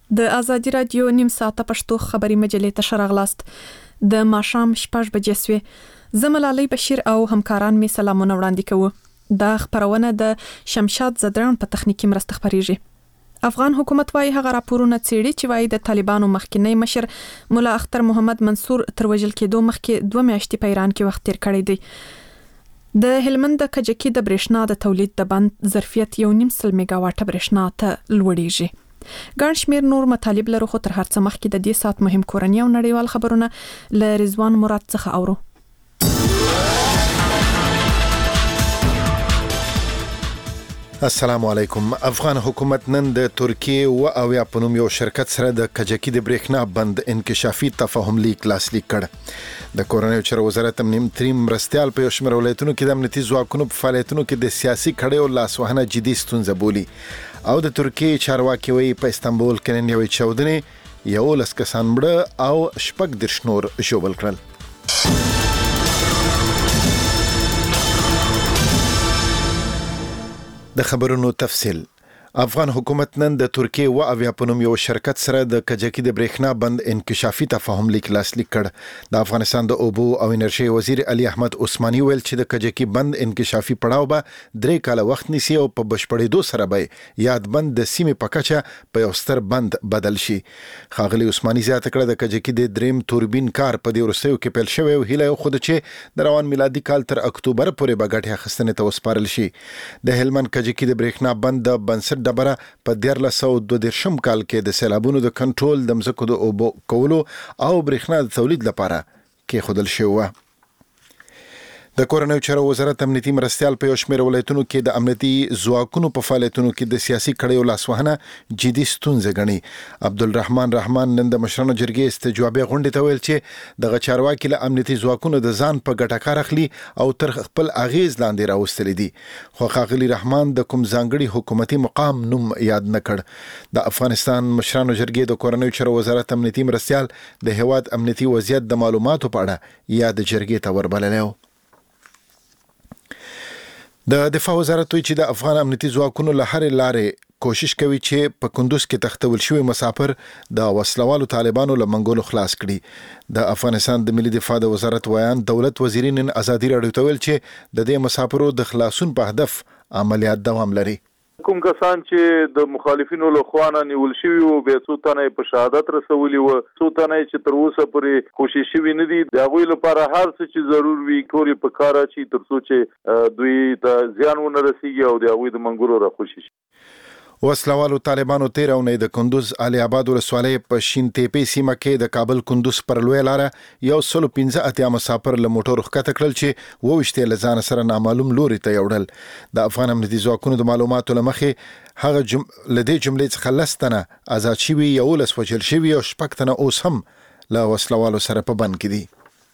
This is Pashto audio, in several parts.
د ازادي رادیو نیم ساعته پښتو خبري مجلې ته شراغلاست. د ماښام 6 بجې سوې. زملالي بشیر او همکاران می سلامونه وړاندې کوو. دا خبرونه د شمشاد زدران په تخنیکی مرسته خبريږي. افغان حکومت وايي هغه راپورونه څېړي چې وايي د طالبانو مخکنی مشر مولا اختر محمد منصور تر وژل کېدو مخکې 2 میاشتې په ایران کې وخت تیر کړی دی. د هلمند د کجکي د برېښنا د تولید د بند ظرفیت 1.5 میگا واټه برېښنا ته لوړیږي. ګڼ شمېر نور مطالب لرو خو تر هر څه مخکې د دې سات مهم کورنۍ او نړیوال خبرونه له رضوان مراد څخه اورو. السلام علیکم. افغان حکومت نن د ترکیه او یا په نوم یو شرکت سره د کجکي د برېښنا بند انکشافي تفاهم لیک لاسلیک کړ. د کورنۍ چارو وزارت امنیتي مرستيال په شمېر ولایتونو کې د امنیتي ځواکونو په فعالیتونو کې د سیاسي کړیو لاسوهنه جدي ستونزه بولي او د ترکیه چارواکي وایي په استانبول کې نن یوې چاودنې 11 کسان مړه او 14 نور ژوبل کړل. د خبرونو تفصیل. افغان حکومت نن د ترکیه او یا په نوم یو شرکت سره د کجکي د برېښنا بند انکشافي تفاهم لیک لاسلیک کړ. د افغانستان د اوبو او انرژي وزیر علي احمد عثماني ویل چې د کجکي بند انکشافي پړاو به 3 کاله وخت نیسي او په بشپړېدو سره به یاد بند د سیمې په کچه په یو ستر بند بدل شي. ښاغلي عثماني زیاته کړه د کجکي د دریم توربین کار په دې وروستیو کې پیل شوی او هیله خو چې د روان میلادي کال تر اکتوبر پورې به ګټه اخیستنې ته وسپارل شي. د هلمند کجکي د برېښنا بند د بنسټ ډبره په 1922 کال کې د سیلابونو د کنټرول د مځکو د اوبو کولو او برېښنا د تولید لپاره کې خودل شوی. د کورنۍ چارو وزارت امنیتي مرستيال په شمېر ولایتونو کې د امنیتي ځواکونو په فعالیتونو کې د سیاسي کړیو لاسوهنه جدي ستونزه ګڼي. عبدالرحمن نن د مشرانو جرګې استجوابي غونډې ته ویل چې د چارواکي له امنیتي ځواکونو د ځان په ګټه کار اخلي او تر خپل اغیز لاندې راوستل دي. خو ښاغلي رحمان د کوم ځانګړي حکومتي مقام نوم یاد نه کړ. د افغانستان مشرانو جرګې د کورنۍ چارو وزارت امنیتي مرستيال د هیواد امنیتي وضعیت د معلوماتو په اړه یاد جرګې ته وربللی. د دفاع وزارت وایي چې د افغان امنیتي ځواکونو له هرې لارې کوشش کوي چې په کندوز کې تختول شوی مسافر د وسلوالو طالبانو له منګولو خلاص کړي. د افغانستان د ملي دفاع د وزارت ویان دولت وزیرین ازادي راډیو ته ویل چې د دې مسافرو د خلاصون په هدف عملیات دوام لري. کوم کسان چې د مخالفینو له خوا نه نیول شوي وو به څو تنه په شهادت رسولي وو، څو تنه چې تر اوسه پورې کوشش شوي نه دي، د هغوی لپاره هر څه چې ضرور وي کور یې په کار اچي تر څو چې دوی ته زیان ونه رسیږي او د هغوی د منګولو راخوشي شي. وسلوالو طالبانو 13 اونۍ د کندوز علي آباد ولسوالۍ په شین تیپې سیمه کې د کابل کندوز پر لوی لاره 115 مسافر له موټرو ښکته کړل چې 22 له ځان سره نامعلوم لوري ته یوړل. د افغان امنیتي ځواکونو د معلوماتو له مخې هغه لدې جملې څخه 10 تنه آزاد شوي، 11 وژل شوي او 6 تنه اوس هم له وسلوالو سره په بند کې دي.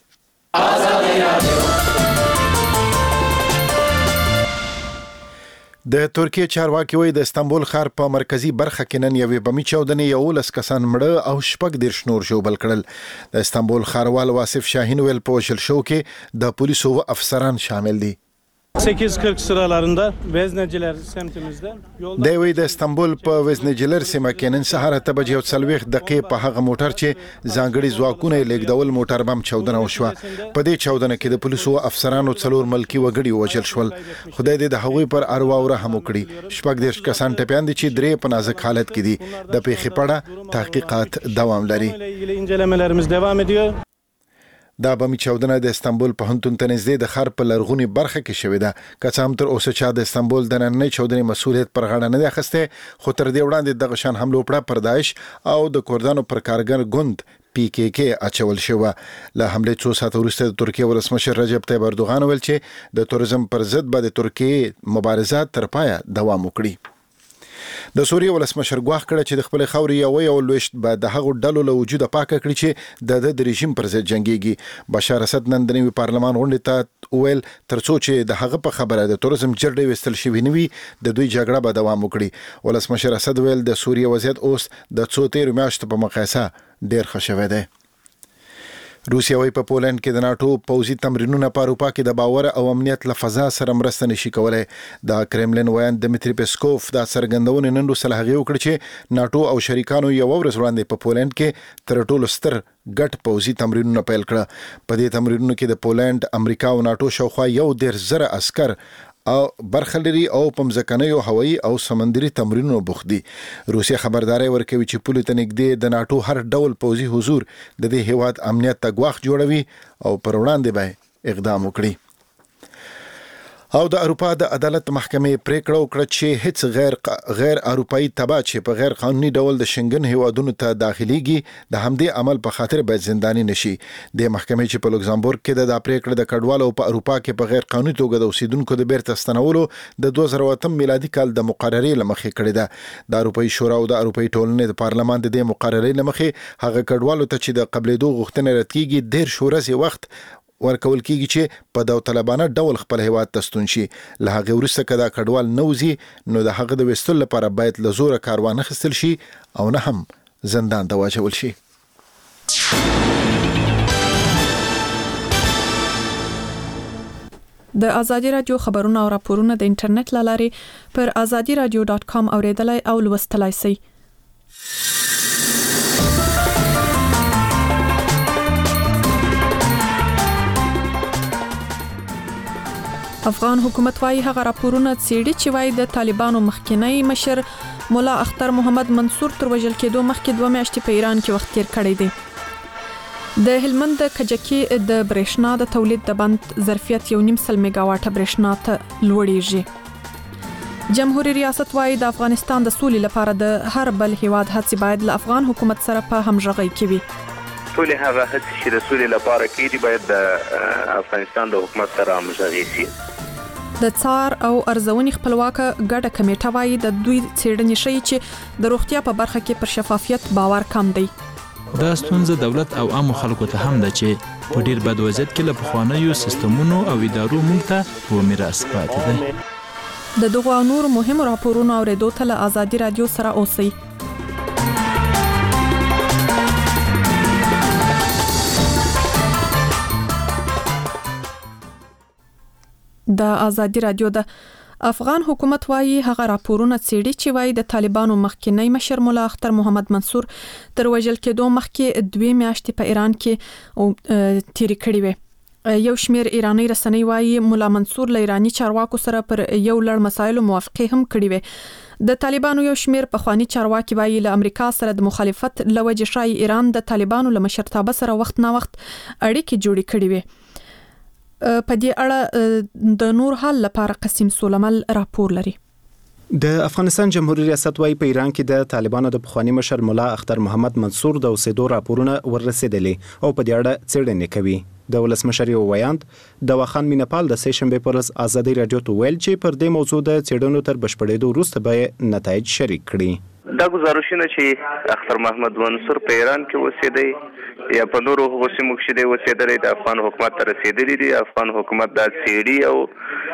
د ترکیه چارواکي وایي د استانبول ښار په مرکزی برخه کې نن یوې بمي چاودنې 11 کسان مړه او 14 نور ژوبل کړل. د استانبول ښاروال واصف شاهین ویل په وژل شو کې د پولیسو افسران شامل دي. 8:40 sıralarında Vezneciler semtimizde yolda د استانبول په وزنجلر سیمه کې نن سهار 8:40 دقیقې په هغه موټر چې ځانګړي ځواکونه لیکدول موټر بم چاودنه وشوه. په دې چاودنه کې د پولیسو افسرانو 4 ملکی وګړي وژل شول. خدای دې د هغوی پر اروا او رحم وکړي. 14 کسان ټپیان دي چې 3 په نازک حالت کې دي. د پیښې په اړه تحقیقات دوام لري. incelemelerimiz devam ediyor. دا بمي چاودنه د استانبول په هنتون ته نږدې د ښار په لرغونی برخه کې شوې ده. که څه هم تر اوسه چا د استانبول د نننۍ چاودنې مسؤلیت پر غاړه نه دی اخیستی، خو تر دې وړاندې دغه شان حملو پړه پر داعش او د کردانو پر کارګر ګوند PKK اچول شوه. له حملې 2 ساعت وروسته د ترکیه ولسمشر رجب طیب اردوغان ویل چې د توریزم پر ضد به د ترکیه مبارزات تر پایه دوام وکړي. د سوریه ولسمشر ګواښ کړی چې د خپل خاورې یو لویشت به د هغو ډلو له وجوده پاکه کړي چې د رژیم پر ضد جنګيږي. بشار اسد نن د نوي پارلمان غونډې ته ویل ترڅو چې د هغه په خبره د توریزم جرړې وستل شوی نه وي د دوی جګړه به دوام وکړي. ولسمشر اسد ویل د سوریه وضعیت اوس د 13 میاشتو په مقایسه ډیر ښه شوی دی. روسیا وايي په پولند کې د ناتو پوځي تمرینونه په اروپا کې د باور او امنیت له فضا سره مرسته نشي کولای. د کرملین وایي دمیتری پیسکوف دا څرګندونه نن وروسته هغه وکړه چې ناتو او شریکانو یو ورځ وړاندې په پولند کې تر ټولو ستر ګډ پوځي تمرینونه پیل کړه. په دې تمرینونو کې د پولند، امریکا او ناتو شاوخوا 1,000 عسكر او برخه لري او په مځکنیو هوایي او سمندري تمرینونو بوخت دي. روسیا خبرداري ورکوي چې پولې ته نږدې د ناتو هر ډول پوځي حضور د دې هیواد امنیت ته ګواښ جوړوي او پر وړاندې به اقدام وکړي. او د اروپا د عدالت محکمې پریکړه وکړه چې هیڅ غیر اروپایي تبع چې په غیر قانوني ډول د شنګن هیوادونو ته داخليږي د همدې عمل په خاطر باید زنداني نشي. د محکمې چې په لوکزامبورګ کې د پریکړه د کډوالو په اروپا کې په غیر قانوني توګه د اوسیدونکو د بیرته ستنولو د 2008 میلادي کال د مقررې لمخې کړې ده. د اروپایي شورا او د اروپایي ټولنې د پارلمان د مقررې لمخې هغه کډوالو ته چې د قبلېدو غوښتنه رد کیږي 10 ورځې وخت ورکول کیږي چې په داوطلبانه ډول خپل هیواد ته ستون شي. له هغه وروسته کدا کډوال نوځي نو د هغه د وستل لپاره باید له زوره کاروان خستل شي او نه هم زندان ته واچول شي. د ازادي رادیو خبرونه او راپورونه د انټرنیټ لارې پر azadiradio.com اوریدلای او لوستلای شئ. افغان حکومت وايي هغه راپورونه څېړي چې وايي د طالبانو مخکنی مشر مولا اختر محمد منصور تر وژل کېدو مخکې 2 میاشتې په ایران کې وخت تیر کړی دی. د هلمند د کجکي د برېښنا د تولید د بند ظرفیت 1.5 میگا واټه برېښنا ته لوړیږي. جمهوریت ریاست وايي د افغانستان د سولې لپاره د هر بل هیواد هڅې باید له افغان حکومت سره په همغږۍ کې وي. ټول هغه هڅې چې د سولې لپاره کېږي باید د افغانستان د حکومت سره همغږي شي. د څار او ارزونې خپلواکه ګډه کمیټه وايي د دوی څېړنې ښیي چې د روغتیا په برخه کې پر شفافیت باور کم دی. دا ستونزه دولت او عامو خلکو ته هم ده چې په ډیر بد وضعیت کې له پخوانیو سیستمونو او ادارو موږ ته په میراث پاتې ده. د دغو نور مهم راپورونو اوریدو ته له ازادي رادیو سره اوسئ. د ازادي رادیو د افغان حکومت وايي هغه راپورونه څېړي چې وايي د طالبانو مخکنی مشر مولا اختر محمد منصور تر وژل کېدو مخکې 2 میاشتې په ایران کې تیرې کړې وې. یو شمیر ایرانی رسنۍ وايي مولا منصور له ایرانی چارواکو سره پر یو لړ مسایلو موافقه هم کړې وې. د طالبانو یو شمیر پخوانی چارواکي وايي له امریکا سره د مخالفت لوجې شای ایران د طالبانو له مشرتابه سره وخت نه وخت اړیکې جوړې کړې وې. په دې اړه د نور حل لپاره قسم سولمل راپور لري. د افغانستان جمهوریت ریاست وايي په ایران کې د طالبانو د پخوانی مشر مولا اختر محمد منصور د اوسېدو راپورونه ورسېدلي او په دې اړه څېړنې کوي. د ولسمشر یو ویاند دواخان مینپال د سې شنبه پر ورځ ازادي رادیو ته ویل چې پر دې موضوع د څېړنو تر بشپړېدو وروسته به نتایج شریک کړي. دا گزارشونه چې اختر محمد منصور په ایران کې اوسېدی یا په نورو هغو سیمو کې دی اوسېدلی د افغان حکومت ته رسېدلي دي. افغان حکومت دا څېړي او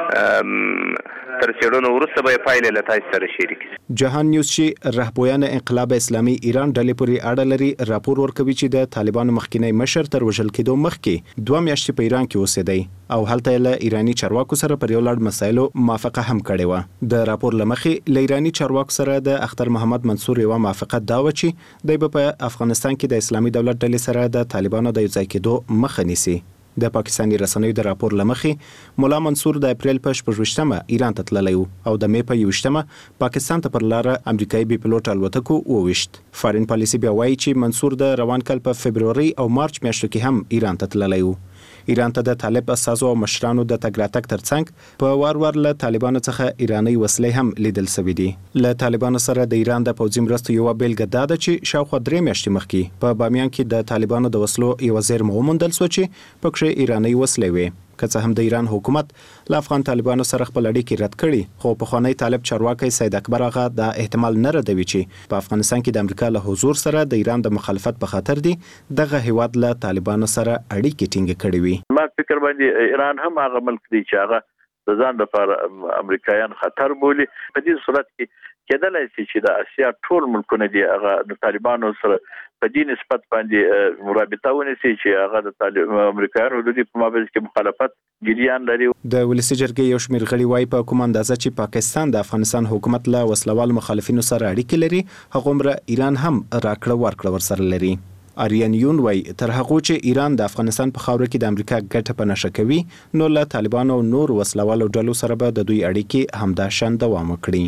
تر څېړنو وروسته به یې پایلې له تاسو سره شریک کړي. جهان نیوز چې رهبران انقلاب اسلامي ایران ډلې پورې اړه لري راپور ورکوي چې د طالبانو مخکنی مشر تر وژل کېدو مخکې 2 میاشتې په ایران کې اوسېدی او هلته له ایرانی چارواکو سره پر یو لړ مسایلو موافقه هم کړې و. د راپور لمخې له ایرانی چارواکو سره د اختر محمد منصور یو موافقه دا و چې د په افغانستان کې د اسلامي دولت ډلې سره د طالبانو د یوځای کېدو مخه نیسي. د پاکستاني رسنیو د راپور لمخې مولا منصور د اپریل په 28مه ایران ته تللی او د می په 21مه پاکستان ته پر لار امریکایي بي پلوټ الوتکو وویشت. فارین پالیسي بیا وایي چې منصور د روان کال په فبرवरी او مارچ میاشتو کې هم ایران ته تللی و. ایران ته د طالب اساسو او مشرانو د تګ راتګ ترڅنګ په وار له طالبانو څخه ایرانی وسلې هم لیدل شوې دي. له طالبانو سره د ایران د پوځي مرستو یو بیلګه دا ده چې شاوخوا 3 میاشتې مخکې په بامیان کې د طالبانو د وسلو یو زیرمه وموندل شو چې پکې ایرانی وسلې وې. که څه هم د ایران حکومت له افغان طالبانو سره خپل اړیکې رد کړي خو پخوانی طالب چارواکي سید اکبر آغا د احتمال نه ردوي چې په افغانستان کې د امریکا له حضور سره د ایران د مخالفت په خاطر دي دغه هیواد له طالبانو سره اړیکې ټینګ کړي وي. ما فکر باندې ایران هم هغه ملک دی چې هغه د ځان لپاره امریکایان خطر بولي. په دې صورت کې کېدلای شي چې د اسیا ټول ملکونه دي هغه د طالبانو سره په دې نسبت باندې مرابطه ونیسي چې هغه د امریکایانو د دې په مابينځ کې مخالفت جریان لري. د ولسی جرګې یو شمېر غړي وايي په کوم اندازه چې پاکستان د افغانستان حکومت له وسلوال مخالفینو سره اړیکې لري هغومره ایران هم راکړه ورکړه ورسره لري. آریان یون وايي تر هغه چې ایران د افغانستان په خاوره کې د امریکا ګټه په نشه کوي نو له طالبانو او نور وسلوالو ډلو سره به د دوی اړیکې همداشان دوام وکړي.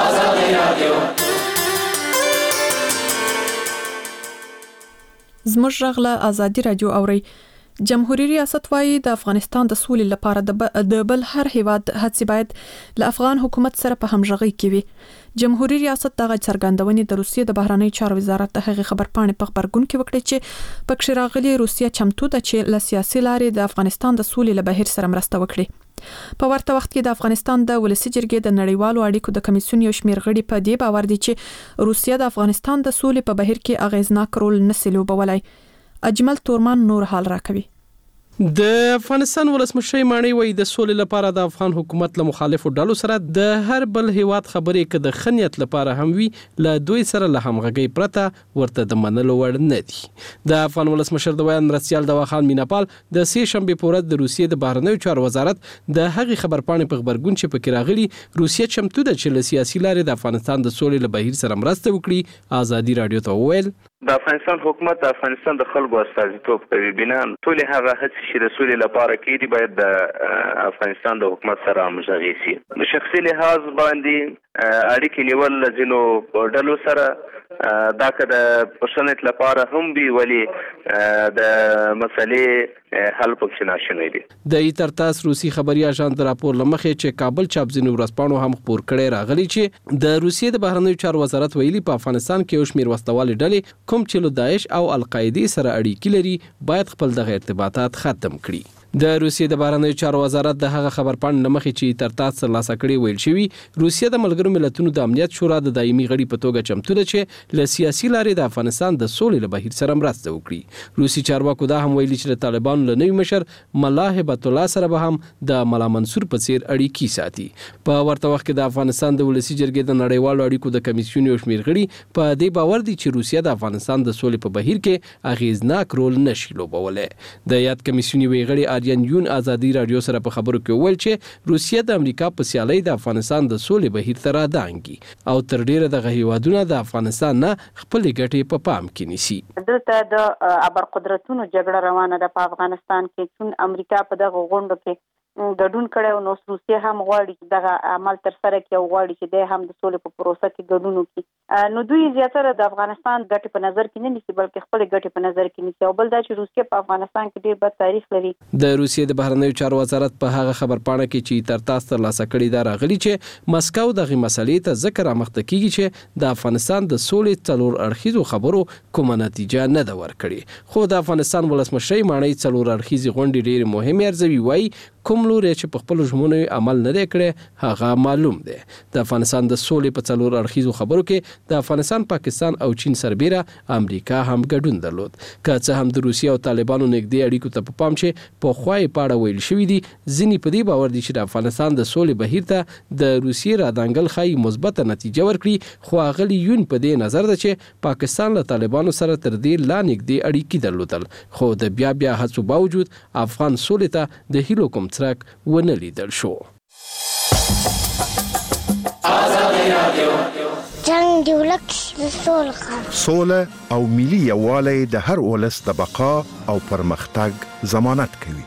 زموږ غږ له ازادي رادیو اوري. جمهوریت ریاست وايي د افغانستان د سولې لپاره د بل هر هیواد هڅې باید له افغان حکومت سره په همغږي کې وي. جمهوریت ریاست دغه څرګندونې د روسیې د بهرنی چارو وزارت د هغې خبرپاڼې په خبرګون کې وکړې چې پکې راغلي روسیه چمتو ده چې له سیاسي لارې د افغانستان د سولې له بهیر سره مرسته وکړي. په ورته وخت کې د افغانستان د ولسی جرګې د نړیوالو اړیکو د کمیسیون یو شمېر غړي په دې باور دي چې روسیه د افغانستان د سولې په بهیر کې اغیزناک رول نشي لوبولای. اجمل تورمان نور حال راکوي. د افغانستان ولسمشر مانی وایي د سولې لپاره د افغان حکومت له مخالفو ډلو سره د هر بل هیواد خبرې کې د خنیت لپاره هم وي له دوی سره له همغږي پرته ورته د منلو وړ نه دي. د افغان ولسمشر د بیان مرستیال دوا خان میناپال د سې شنبه په ورځ د روسیې د بهرنیو چارو وزارت د هغې خبرپاڼې په خبرګون چې پکې راغلي روسیه چمتو ده چې له سیاسي لارې د افغانستان د سولې له بهیر سره مرسته وکړي. ازادي رادیو ته وویل د افغانستان حکومت د افغانستان د خلکو استازیتوب کوي. بنا ټول هغه هڅې چې د سولې لپاره کېږي باید د افغانستان د حکومت سره همغږي شي. د شخصي لحاظ باندې اړیکې نیول له ځینو ډلو سره دا که د پښتنت لپاره هم وي ولی د مسلې حل پکې ناشونی دي. د ایترتاس روسي خبري اژانس د راپور لمخې چې کابل چاپ ځینو ورځپاڼو هم خبر کړي راغلي چې د روسیې د بهرنیو چارو وزارت ویلي په افغانستان کې یو شمېر وسلوالې ډلې کوم چې له داعش او القاعده سره اړیکې لري باید خپل دغه ارتباطات ختم کړي. د روسیې د بهرنیو چارو وزارت د هغه خبرپاڼې لمخې چې ترتاس ترلاسه کړي ویل شوی روسیه د ملګرو ملتونو د امنیت شورا د دایمي غړي په توګه چمتو ده چې له سیاسي لارې د افغانستان د سولې له بهیر سره مرسته وکړي. روسي چارواکو دا هم ویلي چې د طالبانو له نوي مشر ملا هبت الله سره به هم د ملا منصور په څیر اړیکې ساتي. په ورته وخت کې د افغانستان د ولسی جرګې د نړیوالو اړیکو د کمیسیون یو شمېر غړي په دې باور دي چې روسیه د افغانستان د سولې په بهیر کې اغیزناک رول نشي لوبولی. د یاد کمیسیون یو غړي آریان یون ازادي رادیو سره په خبرو کې ویل چې روسیه د امریکا په سیالۍ د افغانستان د سولې بهیر ته رادانګي او تر ډیره د هیوادونو د افغانستان نه خپل ګټې په پام کې نیسي. دلته د ابرقدرتونو جګړه روانه ده په افغانستان کې چې امریکا په دغه غونډه کې ګډون کړي او نو روسیه هم غواړي چې دغه عمل تر سره کړي او غواړي چې د هم د سولې په پروسه کې ګډون وکړي. نو دوی زیاتره د افغانستان ګټې په نظر کې نه نیسي بلکې خپل ګټې په نظر کې نیسي او بل دا چې روسیه په افغانستان کې ډیر بد تاریخ لري. د روسیې د بهرنیو چارو وزارت په هغه خبرپاڼه کې چې ترتاس ترلاسه کړي دا راغلي چې مسکو دغه مسلې ته ذکر امخته کیږي چې د افغانستان د سولې څلور اړخیزو خبرو کومه نتیجه نه ده ورکړې. خو د افغانستان ولسمشر مانی څلور اړخیزې غونډې ډېر مهمه ارزوي وایي کوم لوري چې په خپل ژمنو عمل نه کړي هغه معلوم دی. د افغانستان د سولې په څلور اړخیزو خبرو کې د افغانستان، پاکستان او چین سربېره امریکا هم ګډون درلود. که څه هم د روسیې او طالبانو نږدې اړیکو ته په پام چې په خوای پاړه ویل شوی دي ځینې په دې باور دي چې د افغانستان د سولې بهیر ته د روسیې رادانګل خای مثبته نتیجه ورکړي. خو اغلی یون په دې نظر ده چې پاکستان له طالبانو سره تر دې لا نږدې اړیکې درلودل خو د بیا هڅو باوجود افغان سولې ته د هیلو کوم څرک ونه لیدل شو. جنگ دی ولک سوله او ملي یووالی د هر ولس د بقا او پرمختګ ضمانت کوي.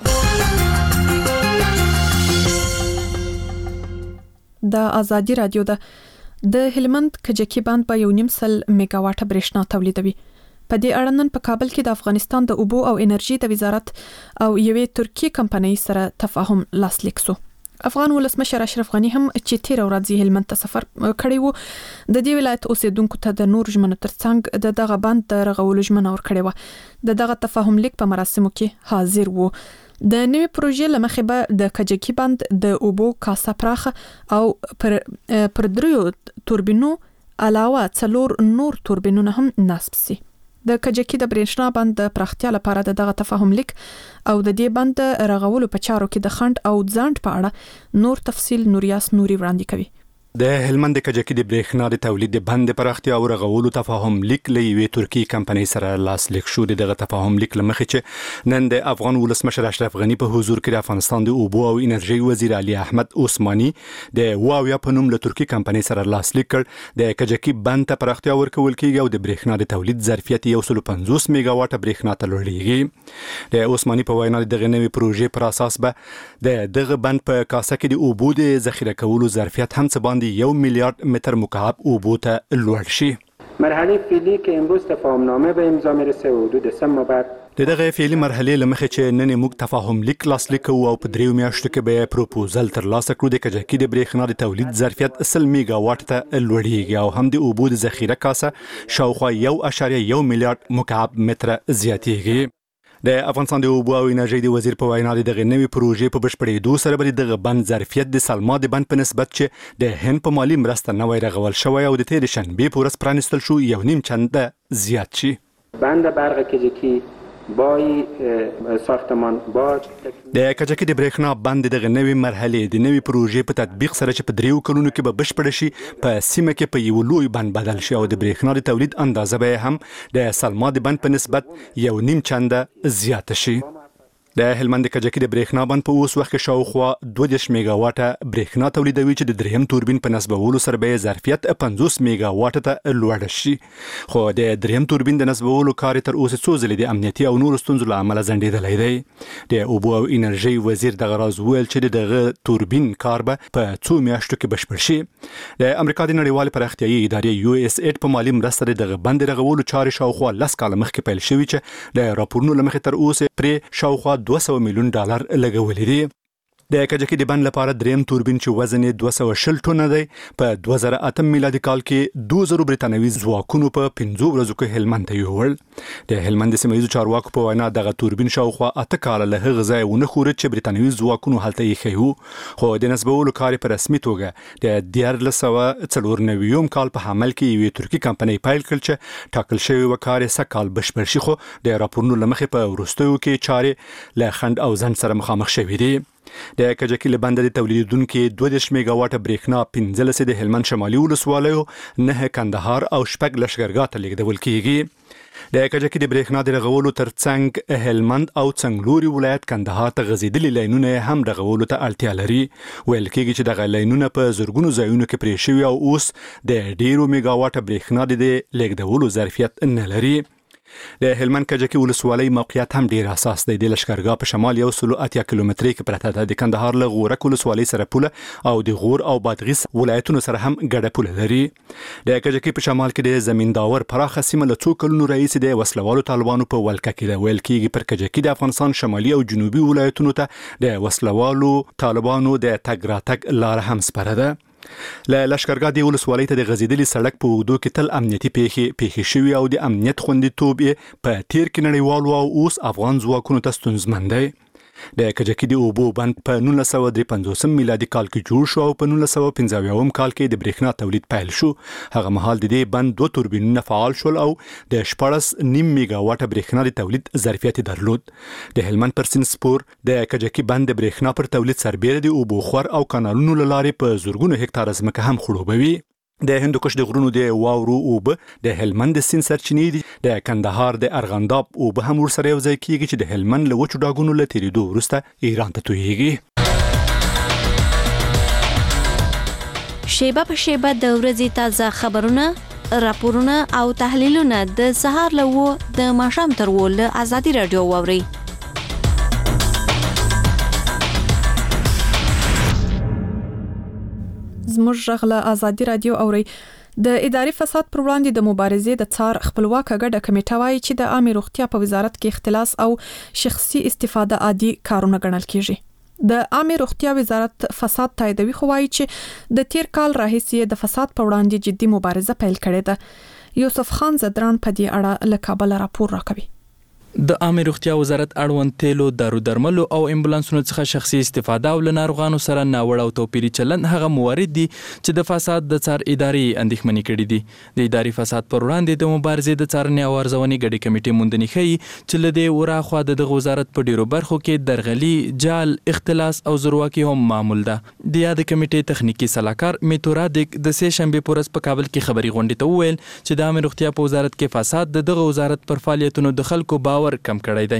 د ازادي رادیو د هلمند کجکی باند په 1.5 میگاواټ برېښنا تولیدوي. په دې اړه نن په کابل کې د افغانستان د اوبو او انرژي د وزارت او یوې ترکی کمپنۍ سره تفاهم لاسلیک شو. افغان ولسمشر اشرف غنی هم چې تیر ورځ هلمند ته سفر کړی وو د دې ولایت اوسیدونکو ته د نور ژمنو ترڅنګ د دغه باند د رغولو ژمنه ورکړې وه. د دغه تفاهم لیک په مراسمو کې حاضر وو. د نوې پروژې لمخې به د کجکی باند د اوبو کاسه پراخه او پر دریو توربینو علاوه 4 نور توربینونه هم نصب شي. د کجکی د برېښنا باند د پراختیا لپاره دغه تفاهم لیک او د دې باند رغولو په چارو کې د خند او ځانډ په اړه نور تفصیل نوریاس نوري وړاندې کوي. د هلمند د کجکي د برېښنا د تولید د بند پراختیا او رغولو تفاهم لیک له یوې ترکی کمپنۍ سره لاسلیک شو. دغه تفاهم لیک لمخې چې نن د افغان ولسمشر اشرف غنی په حضور کې د افغانستان د اوبو او انرژي وزیر علي احمد عثماني د واویا په نوم له ترکی کمپنۍ سره لاسلیک کړ. د کجکي بند ته پراختیا ورکول کیږي او د برېښنا د تولید ظرفیت 150 میگاواټه برېښنا ته لوړیږي. د عثماني په وینا دغه نوې پروژې پر اساس به دغه بند په کاسه کې د اوبو د ذخیره کولو ظرفیت هم څه 1 میلیارد متر مکعب اوبو ته لوړ شي. مرحله فعلی که امروز تفاهمنامه به امضا میرسه و حدود 3 ماه بعد دغه فعلی مرحله لمخې چې نن موږ تفاهم لیک لاسلیک کوو او په 3 میاشتو کې به پروپوزل ترلاسه کړو. د کجکي د برېښنا د تولید ظرفیت 100 میگاواټ ته لوړیږي او هم د اوبو د ذخیره کاسه شاوخوا 1.1 میلیارد مکعب متر زیاتیږي. د افغانستان د اوبو او انرژي د وزیر په وینا دغه نوې پروژې په بشپړېدو سره به دغه بند ظرفیت د سلما د بند په نسبت چې د هند په مالی مرسته نوی رغول شوی او د تېرې شنبې په ورځ پرانیستل شو 1.5 چنده زیات شي. بند برق کجکی بای ساختمان باد د کجکي د برېښنا بند دغه نوې مرحله د نوې پروژې په تطبیق سره چې په 3 کلونو کې به بشپړ شي په سیمه کې په یو لوی بند بدل شي او د برېښنا د تولید اندازه به هم د سلما د بند په نسبت 1.5 چنده زیات شي. د هلمند کجکي د برېښنا بند په اوس وخت کې شاوخوا 20 میگاواټه برېښنا تولیدوي چې د دریم توربین په نصبولو سره به ظرفیت 50 میگاواټه ته لوړ شي. خو د دریم توربین د نصبولو کار تر اوسه څو ځلې د امنیتي او نورو ستونزو له امله ځنډېدلی دی. د اوبو او انرژي وزیر دغه راز ویل چې دغه توربین کار به په 2 میاشتو کې بشپړ شي. د امریکا د نړیوال پراختیایي ادارې USAID په مالی مرسته دغه بند رغولو چارې شاوخوا 10 کال مخکې پیل شوې چې د راپورونو لمخې تر اوسه پرې شاوخوا $200 میلیون لګولې دي. د کجکي د بند لپاره دریم توربین چې وزن یې 220 ټنه دی په 2008 میلادي کال کې 2000 برتانوي ځواکونو په 15 ورځو کې هلمند ته یوړل. د هلمند سیمه چارواکو په وینا دغه توربین شاوخوا 8 کال له هغه ځای ونه خوري چې برتانوي ځواکونو هلته یې خېو. خو د نسبولو کار په رسمي توګه د 1994 کال په حمل کې یوې ترکی کمپنۍ پیل کړ چې ټاکل شوی و کار یې سکال بشپړ شي. خو د راپورونو لمخې په وروستیو کې چارې له خند او ځنډ سره مخامخ شوې دي. د کجکي له بند د تولیدونکو 20 میگاواټه برېښنا 15 د هلمند شمالي ولسوالیو 9 کندهار او 6 لشکرګاه ته لیږدول کیږي. د کجکي د برېښنا د رغولو ترڅنګ هلمند او څنګلوري ولایت کندهار ته غځېدلي لاینونه هم رغولو ته اړتیا لري. ویل کیږي چې دغه لاینونه په زرګونو ځایونو کې پرې شوي او اوس د ډیرو میگاواټه برېښنا د لیږدولو ظرفیت نه لري. د هلمند کجکي ولسوالۍ موقعیت هم ډیر اساس دی. د لشکرګاه په شمال 180 کیلومتري کې پرته ده. د کندهار له غورک ولسوالۍ سره پوله او د غور او بادغیس ولایتونو سره هم ګډه پوله لري. د کجکي په شمال کې د زمینداور پراخه سیمه له 2 کلونو رئیس د وسلوالو طالبانو په ولکه کې ده. ویل کېږي پر کجکي د افغانستان شمالي او جنوبي ولایتونو ته د وسلوالو طالبانو د تګ راتګ لار هم سپاره ده. له لشکرګاه دی ولسوالۍ ته د غځېدلي سړک په اوږدو کې تل امنیتي پیښې شوي او د امنیت خوندیتوب یې په تیر کې نړیوالو او اوس افغان ځواکونو ته ستونزمن دی. د کجکي د اوبو بند په 1953 میلادي کال کې جوړ شو او په 1955 کال کې د برېښنا تولید پیل شو. هغه مهال د دې بند 2 توربینونه فعال شول او د 14.5 میگاواټه برېښنا د تولید ظرفیت درلود. د هلمند پر سیند سپور د کجکي بند د برېښنا پر تولید سربېره د اوبو خور او کانالونو لارې په زرګونو هکتار ځمکه هم خړوبوي. د هندوکش د غرونو د واورو اوبه د هلمند سیند سرچینې دي. د کندهار د ارغنداب اوبه هم ورسره یو ځای کیږي چې د هلمند له وچو ډاګونو له تېرېدو وروسته ایران ته تویږي. شیبه په شیبه د ورځې تازه خبرونه، راپورونه او تحلیلونه د سهار له 9 د ماښام تر 10 له ازادي رادیو واورئ. زموږ غږ له ازادي رادیو اوري. د اداري فساد پر وړاندې د مبارزې د څار خپلواک ګډه کمیټه وايي چې د عامه روغتیا په وزارت کې اختلاس او شخصي استفاده عادي کارونه ګڼل کیږي. د عامه روغتیا وزارت فساد تاییدوي خو وايي چې د تیر کال راهیسې د فساد په وړاندې جدي مبارزه پیل کړې ده. یوسف خان زدران په دې اړه له کابل راپور راکوي. د عامه روغتیا وزارت اړوند تیلو دارو درملو او امبولانسونو څخه شخصي استفاده او لناروغانو سره ناوړه او توپیري چلند هغه موارد دي چې د فساد د څار ادارې اندېښمنې کړي دي. د اداري فساد پر وړاندې د مبارزې د څارنې او ارزونې ګډې کمیټې موندنې ښیي چې له دې وراخوا د دغه وزارت په ډیرو برخو کې درغلي، جال، اختلاس او زورواکي هم معمول ده. د یاد کمیټې تخنیکی صلاحکار میتورادیک د سه شنبه په ورځ په کابل کې خبري غونډې ته وویل چې د عامه روغتیا په وزارت کې فساد د دغه وزارت پر فعالیتونو د خلکو باور کم کړی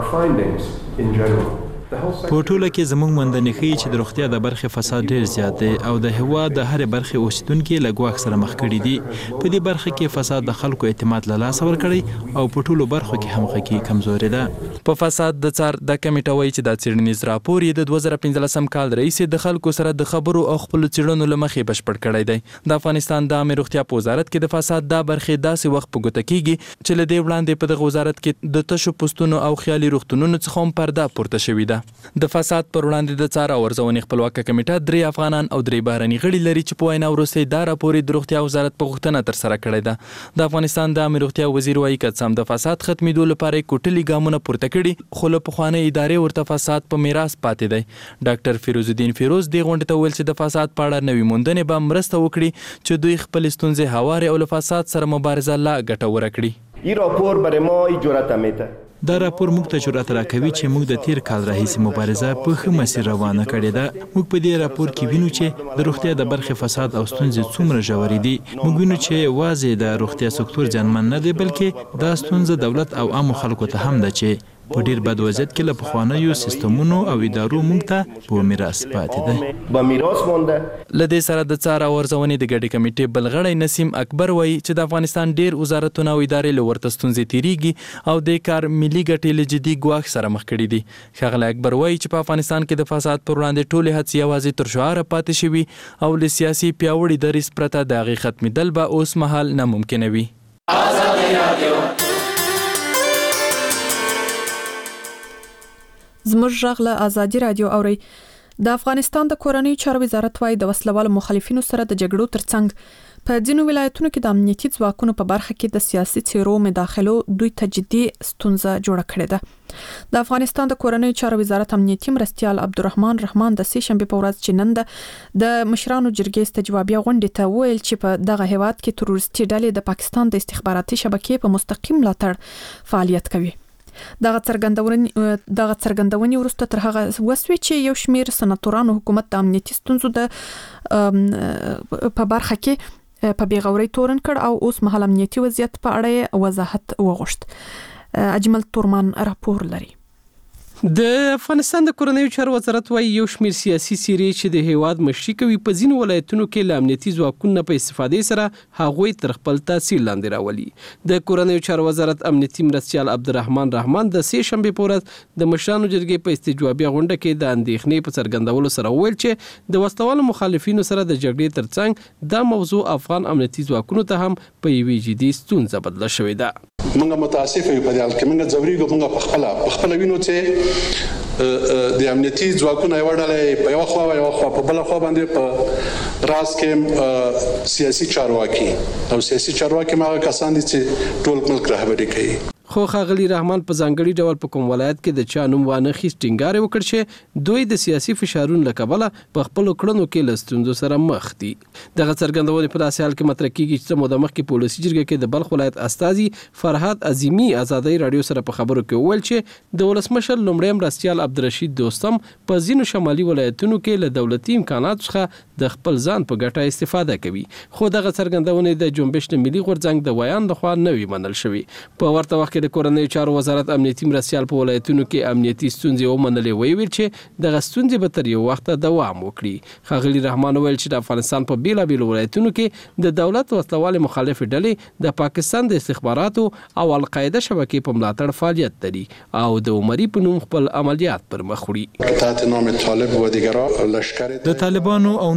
دی. په ټوله کې زموږ موندنې ښیي چې د روغتیا د برخې فساد ډېر زیات دی او د هېواد د هرې برخې اوسیدونکي له ګواښ سره مخ کړي دي. په دې برخه کې فساد د خلکو اعتماد له لاسه ورکړی او په ټولو برخو کې همغږي کمزورې ده. په فساد د څار د کمیټه وایي چې دا څېړنیز راپور یې د 2015 کال راهیسې د خلکو سره د خبرو او خپلو څېړنو له مخې بشپړ کړی دی. د افغانستان د عامه روغتیا په وزارت کې د فساد دا برخې داسې وخت په ګوته کېږي چې له دې وړاندې په دغه وزارت کې د تشو پوستونو او خیالي روغتونونو څخه هم پرده پورته شوې ده. د فساد پر وړاندې د څار او ارزونې خپلواکه کمیټه 3 افغانان او 3 بهرني غړي لري چې په وینا وروسته دا راپور د روغتیا وزارت په غوښتنه ترسره کړی ده. د افغانستان د عامه روغتیا وزیر وایي که څه هم د فساد ختمېدو لپاره کوټلي ګامونه پورته کړي خو له پخوانۍ ادارې ورته فساد په میراث پاتې دی. ډاکټر فیروز الدین فیروز دې غونډې ته وویل چې د فساد په اړه نوې موندنې به مرسته وکړي چې دوی خپل ستونزې هوارې او له فساد سره مبارزه لا ګټوره کړي. این راپور برای ما جرأت میده. دا راپور موږ ته جرأت راکوي چې موږ د تیر کال راهیسې مبارزه په ښه مسیر روانه کړې ده. موږ په دې راپور کې وینو چې د روغتیا د برخې فساد او ستونزې څومره ژورې دي. موږ وینو چې واضح د روغتیا سکتور زیانمن نه دی بلکې دا ستونزه دولت او عامو خلکو ته هم ده چې په ډیر بد وضعیت کې له پخوانیو سیستمونو او ادارو موږ ته په میراث پاتې ده. به میراث مونده. له دې سره د څار او ارزونې د ګډې کمیټې بل غړی نسیم اکبر وایي چې د افغانستان ډیر وزارتونه او ادارې له ورته ستونزې تیریږي او د کار ملي ګټې له جدي ګواښ سره مخ کړي دي. ښاغلی اکبر وایي چې په افغانستان کې د فساد پر وړاندې ټولې هڅې یوازې تر شعاره پاتې شوي او له سیاسي پیاوړي دریځ پرته د هغې ختمېدل به اوس مهال ناممکنه وي. زموږ غږ له ازادي رادیو اوري. د افغانستان د کورنیو چارو وزارت وايي د وسلوالو مخالفینو سره د جګړو ترڅنګ په ځینو ولایتونو کې د امنیتي ځواکونو په برخه کې د سیاسي څیرو مداخلو دوی ته جدي ستونزه جوړه کړې ده. د افغانستان د کورنیو چارو وزارت امنیتي مرستیال عبدالرحمن رحمان د سه شنبه په ورځ چې نن د مشرانو جرګې استجوابیه غونډې ته ویل چې په دغه هیواد کې تروریستي ډلې د پاکستان د استخباراتي شبکې په مستقیم ملاتړ فعالیت کوي. دغه څرګندونې وروسته تر هغه وسوي چې یو شمیر سناتورانو حکومت د امنیتي ستونزو د په برخه کې په بیغوري تورن کړ او اوس مهال امنیتي وضعیت په اړه وضاحت وغوښت. اجمل تورمان راپور لري. د افغانستان د کورنیو چارو وزارت وايي یو شمیر سیاسي څیرې چې د هیواد مشري کوي په ځینو ولایتونو کې له امنیتي ځواکونو په استفادې سره هغوی تر خپل تاثیر لاندې راولي. د کورنیو چارو وزارت امنیتي مرستیال عبدالرحمن رحمان د سه شنبه په ورځ د مشرانو جرګې په استجوابیه غونډه کې د اندېښنې په څرګندولو سره وویل چې د وسلوالو مخالفینو سره د جګړې ترڅنګ دا موضوع افغان امنیتي ځواکونو ته هم په یوې جدي ستونزه بدله شوې ده. موږ متاسف یو په دې حال کې موږ ځوريږو موږ په خپل وینو چې د امنیتي ځواکونو یو ډله په یو خوا په بل خوا باندې په راز کې سیاسي چارواکي او سیاسي چارواکي ماغه کسان دي چې ټول ملک رهبري کوي. خو ښاغلي رحمان په ځانګړي ډول په کوم ولایت کې د چا نوم وانه خیست ټینګار وکړ چې دوی د سیاسي فشارونو له کبله په خپل کړنو کې له ستونزو سره مخ دي. دغه څرګندونې په داسې حال کې مطرح کیږي چې موده مخکې په ولسي جرګه کې د بلخ ولایت استازي فرهاد عظیمی ازادي رادیو سره په خبرو کې وویل چې د ولسمشر لومړی مرستیال عبدالرشید دوستم په ځینو شمالي ولایتونو کې له دولتي امکاناتو څخه د خپل ځان په ګټه استفاده کوي. خو دغه څرګندونې د جنبش د ملي غورځنګ د ویان لخوا نه وي منل شوي. په ورته وخت کې د کورنیو چارو وزارت امنیتي مرستیال په ولایتونو کې امنیتي ستونزې ومنلې ویل چې دغه ستونزې به تر یو وخت دوام وکړي. ښاغلي رحمان ویل چې د افغانستان په بیلابیلو ولایتونو کې د دولت وسلوالې مخالفې ډلې د پاکستان د استخباراتو او القاعده شبکې په ملاتړ فعالیت لري او د عمري په نوم خپل عملیات پر مخ وړي. د طالبانو او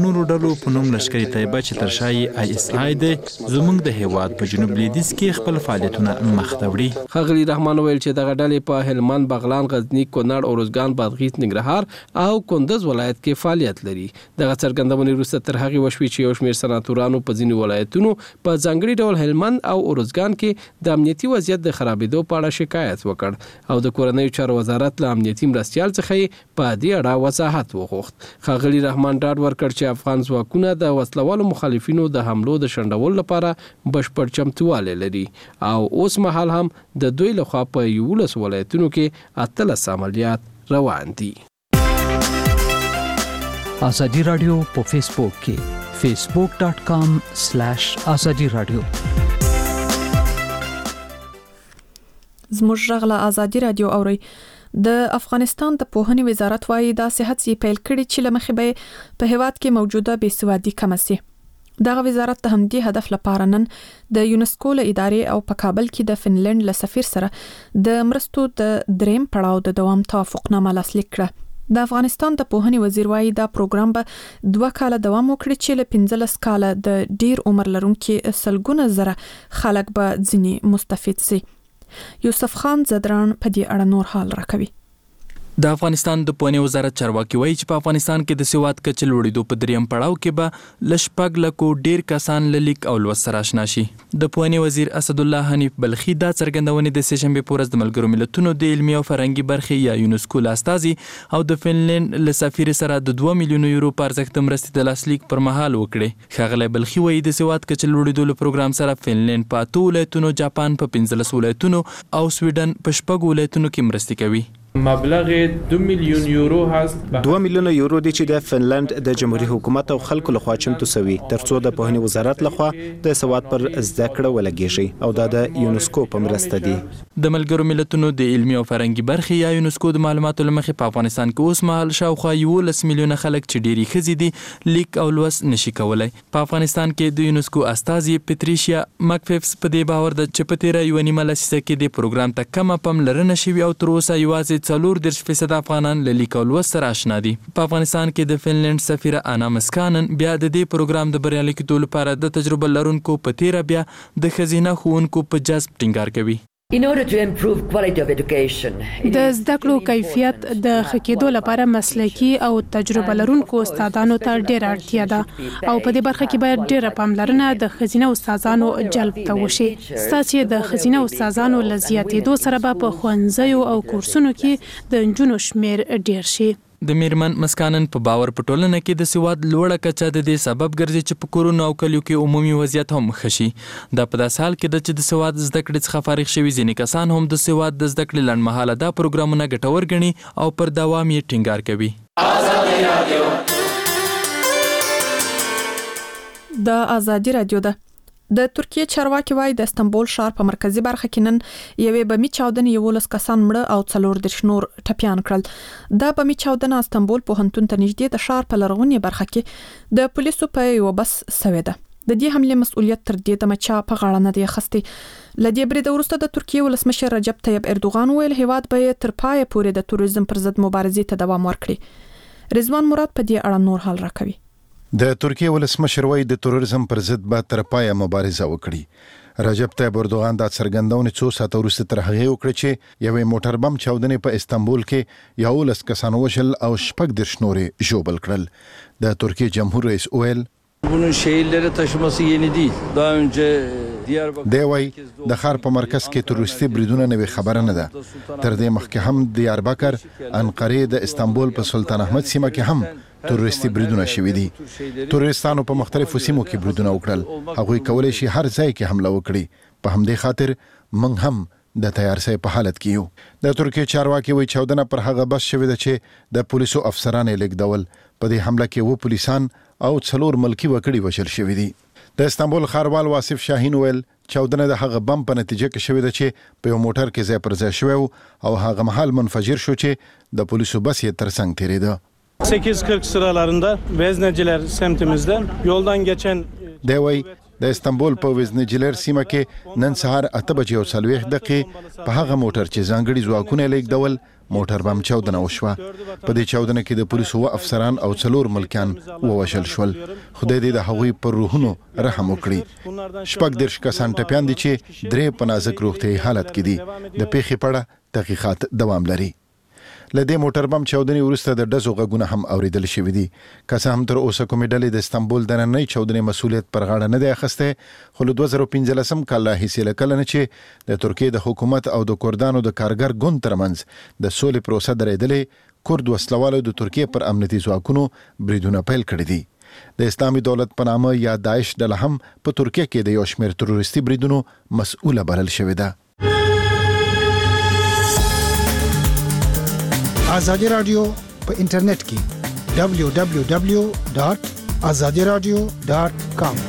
نورو ډلو په نوم لشکري طیبه چې تر شا یې ISI دی زموږ د هیواد په جنوب لویدیځ کې خپل فعالیتونه مخ ته وړي. ښاغلي رحمان ویل چې دغه ډلې په هلمند، بغلان، غزنی، کونړ، اروزګان، بادغیس، ننګرهار او کندز ولایت کې فعالیت لري. دغه څرګندونې وروسته تر هغې وشوې چې یو شمېر سناتورانو په ځینو ولایتونو په ځانګړي ډول هلمند او اروزګان کې د امنیتي وضعیت د خرابېدو په اړه شکایت وکړ او د کورنیو چارو وزارت له امنیتي مرستیال څخه یې په دې اړه وضاحت وغوښت. ښاغلي رحمان ډاډ ورکړ چې افغان ځواکونه د وسلوالو مخالفینو د حملو د شنډولو لپاره بشپړ چمتووالی لري او اوس مهال هم د دوی لخوا په 11 ولایتونو کې 18 عملیات روان دي. ازادي رادیو په فیسبوک کې facebook.com/azadi radio. زموږ غږ له ازادي رادیو اوري. د افغانستان د پوهنې وزارت وايي دا صحت یې پیل کړي چې لمخې به په هیواد کې موجوده بېسوادي کم شي. دغه وزارت د همدې هدف لپاره نن د یونسکو له ادارې او په کابل کې د فنلند له سفیر سره د مرستو د دریم پړاو د دوام توافقنامه لاسلیک کړه. د افغانستان د پوهنې وزیر وايي دا پروګرام به 2 کاله دوام وکړي چې له 15 کاله د ډیر عمر لرونکو سلګونه زره خلک به ځنی مستفید شي. یوسف خان زدران په دې اړه نور حال راکوي. د افغانستان د پوهنې وزارت چارواکي وایي چې په افغانستان کې د سواد کچه لوړېدو په دریم پړاو کې به ل شپږ لکو ډیر کسان له لیک او لوست سره آشنا شي. د پوهنې وزیر اسد الله حنیف بلخي دا څرګندونې د سهشنبه په ورځ د ملګرو ملتونو د علمي او فرهنګي برخې یا یونسکو لاستازي او د فنلند له سفیر سره د 2 میلیون یورو په ارزښت مرستې د لاسلیک پر مهال وکړي. ښاغلی بلخي وایي د سواد کچه لوړېدو له پروګرام سره فنلند په 8 ولایتونو، جاپان په 15 ولایتونو او سویډن په 6 ولایتونو کې مرستې کوي. مبلغ 2 میلیون یورو هست. 2 میلیون یورو دي چې د فنلند د جمهوریت حکومت او خلکو لخوا چمتو شوی ترڅو د پوهنې وزارت لخوا د سواد پر زده کړه ولګیږي او دا د یونسکو په مرسته دي. د ملګرو ملتونو د علمي او فرهنګي برخې یا یونسکو د معلوماتو لمخې په افغانستان کې اوس مهال شاوخوا 11 میلیونه خلک چې ډېری ښځې دي لیک او لوست نشي کولای. په افغانستان کې د یونسکو استازي پټریشیا مکفیفس په دې باور ده چې په تیره یو نیمه لسیزه کې د پروګرام ته کمه پاملرنه شوې او تر اوسه یوازې 40% افغانان له لیک او لوست سره آشنا دي. په افغانستان کې د فنلند سفیره انا مسکانن بیا د دې پروګرام د بریالي کېدو لپاره د تجربه لرونکو په تیره بیا د ښځینه ښوونکو په جذب ټینګار کوي. د زده کړو کیفیت د ښه کېدو لپاره مسلکي او تجربه لرونکو استادانو ته ډېره اړتیا ده او په دې برخه کې باید ډېره پاملرنه د ښځینه استادانو جلب ته وشي. ستاسو د ښځینه استادانو له زیاتېدو سره به په ښوونځیو او کورسونو کې د نجونو شمېر ډېر شي. د میرمن مسکانن په باور په ټولنه کې د سواد لوړه کچه د دې سبب ګرځي چې په کورونو او کلیو کې عمومي وضعیت هم ښه شي. دا په داسې حال کې ده چې د سواد زده کړې څخه فارغ شوي ځینې کسان هم د سواد د زده کړې لنډمهاله دا پروګرامونه ګټور ګڼي او پر دوام یې ټینګار کوي. د ازادي رادیو ده. د ترکیه چارواکي وايي د استانبول ښار په مرکزی برخه کې نن یوې بمي چاودنې 11 کسان مړه او 14 نور ټپيان کړل. دا بمي چاودنه استانبول پوهنتون ته نږدې د ښار په لرغونې برخه کې د پولیسو په یو بس سوې ده. د دې حمله مسؤلیت تر دې دمه چا په غاړه نه دی اخیستی. لدې برید وروسته د ترکیه ولسمشر رجب طیب اردوغان ویل هیواد به تر پایه پورې د توریزم پر ضد مبارزې ته دوام ورکړي. رضوان مراد په دې اړه نور حال راکوي. د ترکیه ولسمشر وايي د تروریزم پر ضد به تر پایه مبارزه وکړي. رجب طیب اردوغان دا څرګندونه 2 ساعته وروسته تر هغه وکړه چې یوې موټر بم چاودنې په استانبول کې 11 کسان وشل او 14 نورې ژوبل کړل. د ترکیه جمهور رئیس ویل bunun şehirlere taşıması yeni değil. Daha önce دی وای د ښار په مرکز کې تروریستي بریدونه نوې خبره نه ده. تر دې مخکې هم دیاربکر، انقره، د استانبول په سلطان احمد سیمه کې هم تروریستي بریدونه شوي دي. تروریستانو په مختلفو سیمو کې بریدونه وکړل. هغوی کولی شي هر ځای کې حمله وکړي. په همدې خاطر موږ هم د تیارسۍ په حالت کې یو. د ترکیه چارواکي وایي چاودنه پر هغه بس شوې ده چې د پولیسو افسران یې لیږدول. په دې حمله کې 2 پولیسان او 4 ملکي وګړي وژل شوي دي. د استانبول ښاروال واصف شاهین ویل چاودنه د هغه بم په نتیجه کې شوې ده چې په یو موټر کې ځای پر ځای شوی او هغه مهال منفجر شو چې د پولیسو بس یې ترڅنګ تېرېده. 8:40 sıralarında Vezneciler semtimizde yoldan geçen دی وای د استنبول په وزنجلر سیمه کې نن سهار 8:40 په هغه موټر چې ځانګړي ځواکونه لیږدول موټر بم چاودنه وشوه. په دې چاودنه کې د پولیسو افسران او 4 ملکیان ووژل شول. خدای دې د هغوی پر روحونو رحم وکړي. 14 کسان ټپيان دي چې 3 په نازک روغتیايي حالت کې دي. د پیښې په اړه تحقیقات دوام لري. لدې موټر بم چاودنې وروسته د ډزو غږونه هم اوریدل شوي دي. که څه هم تر اوسه کومې ډلې د استنبول د نننۍ چاودنې مسؤلیت پر غاړه نه دی اخیستی، خو له 2015 کال راهیسې له کله نه چې د ترکیې د حکومت او د کردانو د کارګر ګوند ترمنځ د سولې پروسه درېدلې، کورد وسلوالو د ترکیې پر امنیتي ځواکونو بریدونه پیل کړي دي. د اسلامي دولت په نامه یا داعش ډله هم په ترکیه کې د یو شمېر تروریستي بریدونو مسؤله بلل شوې ده. آزادی رادیو په انټرنیټ کې www.azadiradio.com.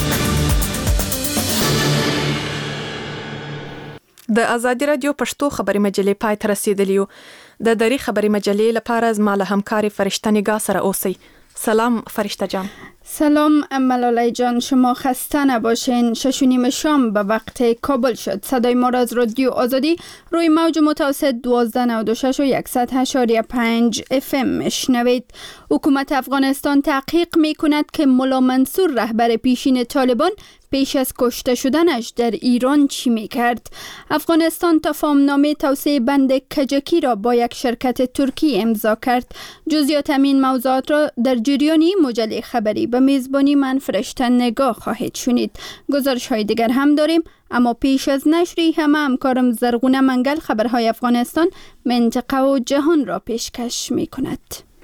د آزادی رادیو پښتو خبري مجلې پای ته رسیدلی یو. د دری خبري مجلې لپاره زما له همکاري فرشته نگاه سره اوسئ. سلام فرشته جان. سلام ملالای جان، شما خسته نباشین. 6:30 شام به وقت کابل شد. صدای ما را از رادیو آزادی روی موج متوسط 1296 و 100.5 FM میشنوید. حکومت افغانستان تحقیق می کند که ملا منصور رهبر پیشین طالبان پیش از کشته شدنش در ایران چی می کرد. افغانستان تفاهمنامه توسعه بند کجکی را با یک شرکت ترکی امضا کرد. جزئیات همین موضوعات را در جریانی مجله خبری به میزبانی من فرشته نگاه خواهید شنید. گزارش های دیگر هم داریم، اما پیش از نشری همکارم زرغونه منگل خبرهای افغانستان، منطقه و جهان را پیشکش می کند.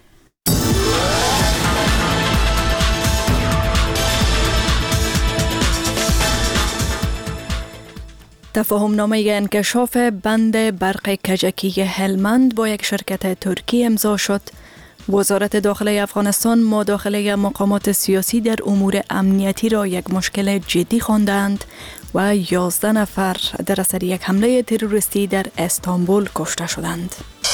تفاهمنامه انکشاف بند برق کجکی هلمند با یک شرکت ترکی امضا شد. وزارت داخله افغانستان مداخله مقامات سیاسی در امور امنیتی را یک مشکل جدی خواندند و 11 نفر در اثر یک حمله تروریستی در استانبول کشته شدند.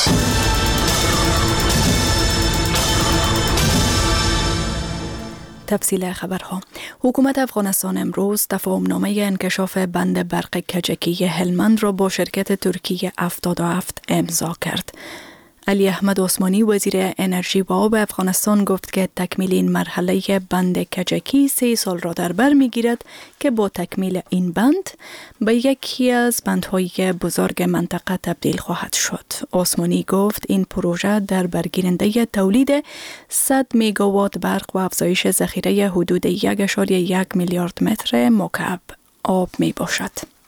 تفصیل خبرها. حکومت افغانستان امروز تفاهمنامه انکشاف بند برق کجکی هلمند را با شرکت ترکی 77 امضا کرد. علی احمد عثمانی وزیر انرژی و آب افغانستان گفت که تکمیل این مرحله بند کجکی 3 سال را در بر میگیرد که با تکمیل این بند به یکی از بندهای بزرگ منطقه تبدیل خواهد شد. عثمانی گفت این پروژه در برگیرنده تولید 100 میگاوات برق و افزایش ذخیره حدود 1.1 میلیارد متر مکعب آب می باشد.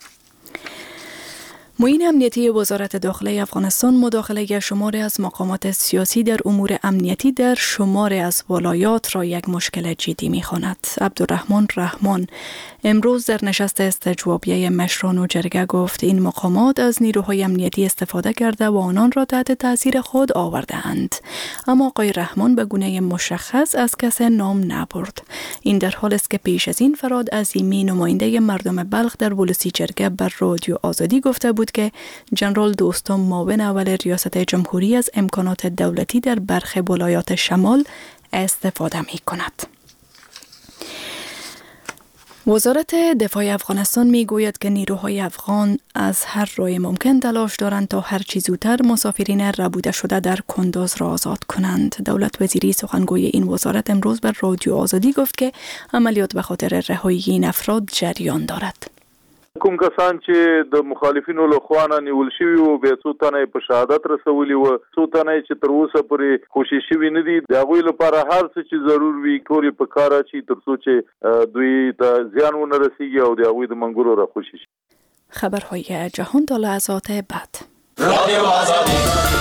معین امنیتی وزارت داخله افغانستان مداخله شماری از مقامات سیاسی در امور امنیتی در شماری از ولایات را یک مشکل جدی می‌خواند. عبدالرحمن رحمان امروز در نشست استجوابیه مشران و جرگه گفت این مقامات از نیروهای امنیتی استفاده کرده و آنان را تحت تاثیر خود آورده‌اند. اما آقای رحمان به گونه مشخص از کس نام نبرد. این در حالی است که پیش از این فراد عظیمی نماینده مردم بلخ در ولسی جرگه بر رادیو آزادی گفته بود که جنرال دوستم معاون اول ریاست جمهوری از امکانات دولتی در برخی ولایات شمال استفاده می کند. وزارت دفاع افغانستان می گوید که نیروهای افغان از هر راه ممکن تلاش دارند تا هر چه زودتر مسافرین ربوده شده در کندوز را آزاد کنند. دولت وزیری سخنگوی این وزارت امروز بر رادیو آزادی گفت که عملیات به خاطر رهایی این افراد جریان دارد. کوم کسان چې د مخالفینو له خوا نه نیول شوي وو به څو تنه په شهادت رسولي وو، څو تنه چې تر اوسه پورې کوشش شوي نه دي، د هغوی لپاره هر څه چې ضرور وي ټول په کار اچي تر څو چې دوی ته زیان ونه رسیږي او د هغوی د منګولو راخوشي شي. خبرهای جهان تا لحظات بعد. رادیو آزادی.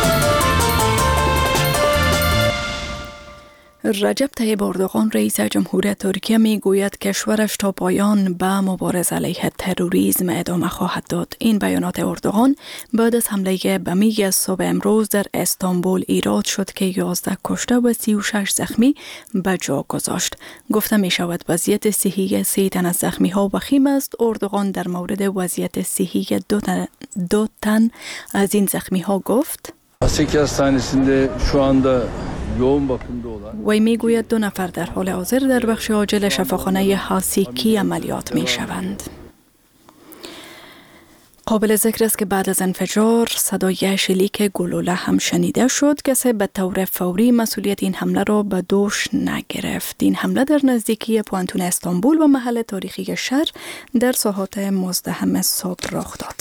رجب طیب اردوغان رئیس جمهور ترکیه می گوید کشورش تا پایان به مبارزه علیه تروریسم ادامه خواهد داد. این بیانات اردوغان بعد از حمله بمی صبح امروز در استانبول ایراد شد که 11 کشته و 36 زخمی به جا گذاشت. گفته می شود وضعیت صحی 3 تن از زخمی ها وخیم است. اردوغان در مورد وضعیت صحی 2 تن از این زخمی ها گفت: Aseki Hastanesi'nde şu anda وی میگوید 2 نفر در حال حاضر در بخش عاجل شفاخانه هاسیکی عملیات می شوند. قابل ذکر است که بعد از انفجار صدای شلیک گلوله هم شنیده شد. کسی به طور فوری مسئولیت این حمله را به دوش نگرفت. این حمله در نزدیکی پوانتون استانبول و محل تاریخی شهر در ساحات مزدحم صبح رخ داد.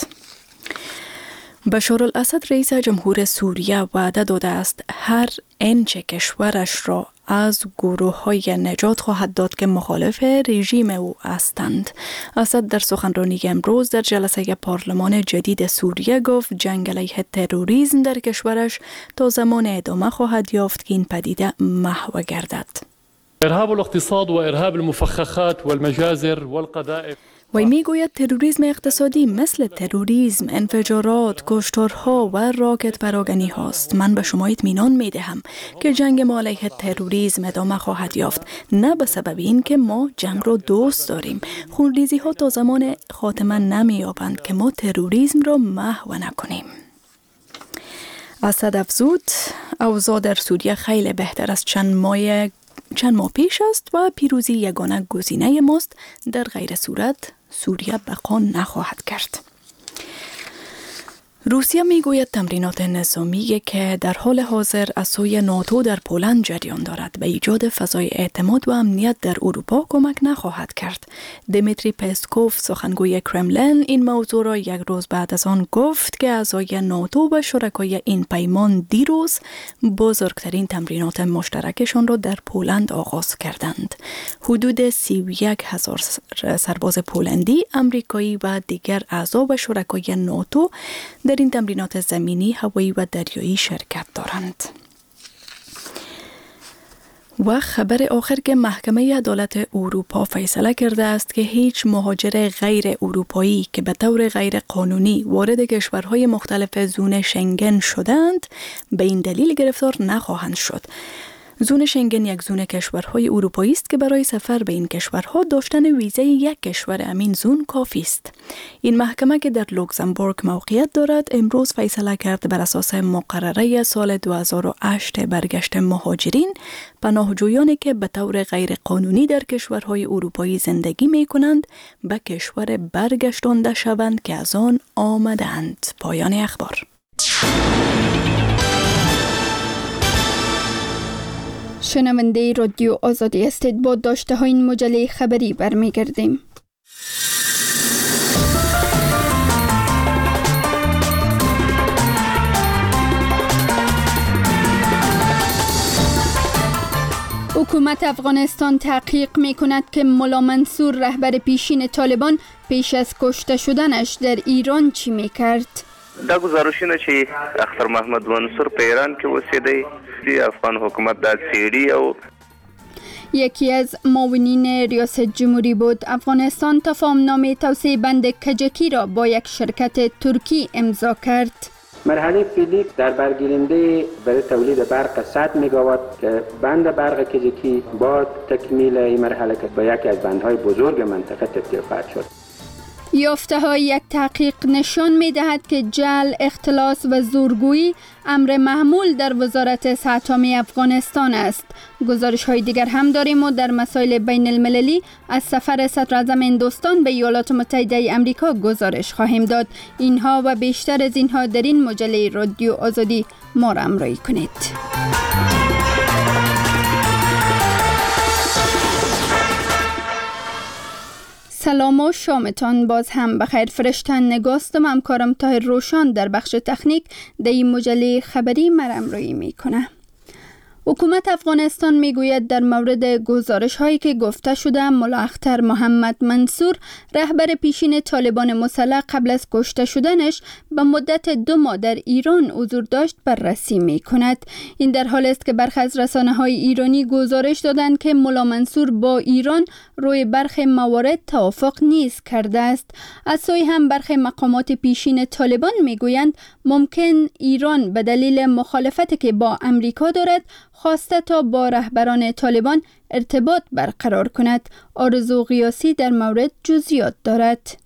بشار الاسد رئیس جمهور سوریه وعده داده است هر انچ کشورش را از گروه‌های نجات خواهد داد که مخالف رژیم او هستند. اسد در سخنرانی امروز در جلسه پارلمان جدید سوریه گفت جنگ علیه تروریسم در کشورش تا زمان ادامه خواهد یافت که این پدیده محو گردد. ارهاب الاقتصاد و ارهاب المفخخات والمجازر والقذائف. وی میگوید تروریسم اقتصادی مثل تروریسم، انفجارات، کشتارها و راکت پراگنی هاست. من به شما اطمینان میدهم که جنگ ما علیه تروریسم ادامه خواهد یافت، نه به سبب این که ما جنگ را دوست داریم. خونریزی ها تا زمان خاتمه نمی‌یابند که ما تروریسم را محو نکنیم. اسد افزود اوضاع در سوریه خیلی بهتر از چند ماه پیش است و پیروزی یگانه گزینه ماست. در غیر صورت سوریه بقا نخواهد کرد. روسیه میگوید تمرینات نظامی که در حال حاضر از سوی ناتو در پولند جریان دارد به ایجاد فضای اعتماد و امنیت در اروپا کمک نخواهد کرد. دیمیتری پسکوف سخنگوی کرملین این موضوع را یک روز بعد از آن گفت که اعضای ناتو و شرکای این پیمان دیروز بزرگترین تمرینات مشترکشان را در پولند آغاز کردند. حدود 31,000 سرباز پولندی، امریکایی و دیگر اعضا و شرکای ناتو در این تمرینات زمینی، هوایی و دریایی شرکت دارند. و خبر آخر که محکمه عدالت اروپا فیصله کرده است که هیچ مهاجر غیر اروپایی که به طور غیر قانونی وارد کشورهای مختلف زون شنگن شدند به این دلیل گرفتار نخواهند شد. زون شنگن یک زون کشورهای اروپایی است که برای سفر به این کشورها داشتن ویزای یک کشور امین زون کافی است. این محکمه که در لوکزامبورگ موقعیت دارد امروز فیصله کرد بر اساس مقرره سال 2008 برگشت مهاجرین، پناهجویانی که به طور غیر قانونی در کشورهای اروپایی زندگی می کنند به کشور برگشتانده شوند که از آن آمدند. پایان اخبار. شنونده رادیو آزادی هستید. با داشته های این مجله خبری برمیگردیم. حکومت افغانستان تحقیق می کند که ملا منصور رهبر پیشین طالبان پیش از کشته شدنش در ایران چی می کرد؟ دا گزارشونه چې اختر محمد منصور په ایران کې اوسېدی، افغان حکومت دا څېړي او یکی از معاونین ریاست جمهوری بود. افغانستان تفاهمنامه توسعه بند کجکی را با یک شرکت ترکی امضا کرد. مرحله فعلی در برگیرنده برای تولید برق 100 مگاوات که بند برق کجکی با تکمیل این مرحله که با یکی از بندهای بزرگ منطقه تبدیل خواهد شد. یافته های یک تحقیق نشان می دهد که جعل، اختلاس و زورگویی امر معمول در وزارت صحت عامه افغانستان است. گزارش های دیگر هم داریم و در مسائل بین المللی از سفر صدر اعظم هندوستان به ایالات متحده امریکا گزارش خواهیم داد. اینها و بیشتر از اینها در این مجله رادیو آزادی ما را همراهی کنید. سلام و شامتان باز هم بخیر. فرشتن نگاستم، همکارم طاهر روشان در بخش تکنیک در این مجله خبری مرم روی میکنه. حکومت افغانستان میگوید در مورد گزارش هایی که گفته شده ملا اختر محمد منصور رهبر پیشین طالبان مسلح قبل از کشته شدنش به مدت 2 ماه در ایران حضور داشت بررسی می کند. این در حال است که برخی از رسانه های ایرانی گزارش دادند که ملا منصور با ایران روی برخی موارد توافق نیز کرده است. از سوی هم برخی مقامات پیشین طالبان میگویند ممکن ایران به دلیل مخالفتی که با امریکا دارد خواسته تا با رهبران طالبان ارتباط برقرار کند. آرزو قیاسی در مورد جزئیات دارد.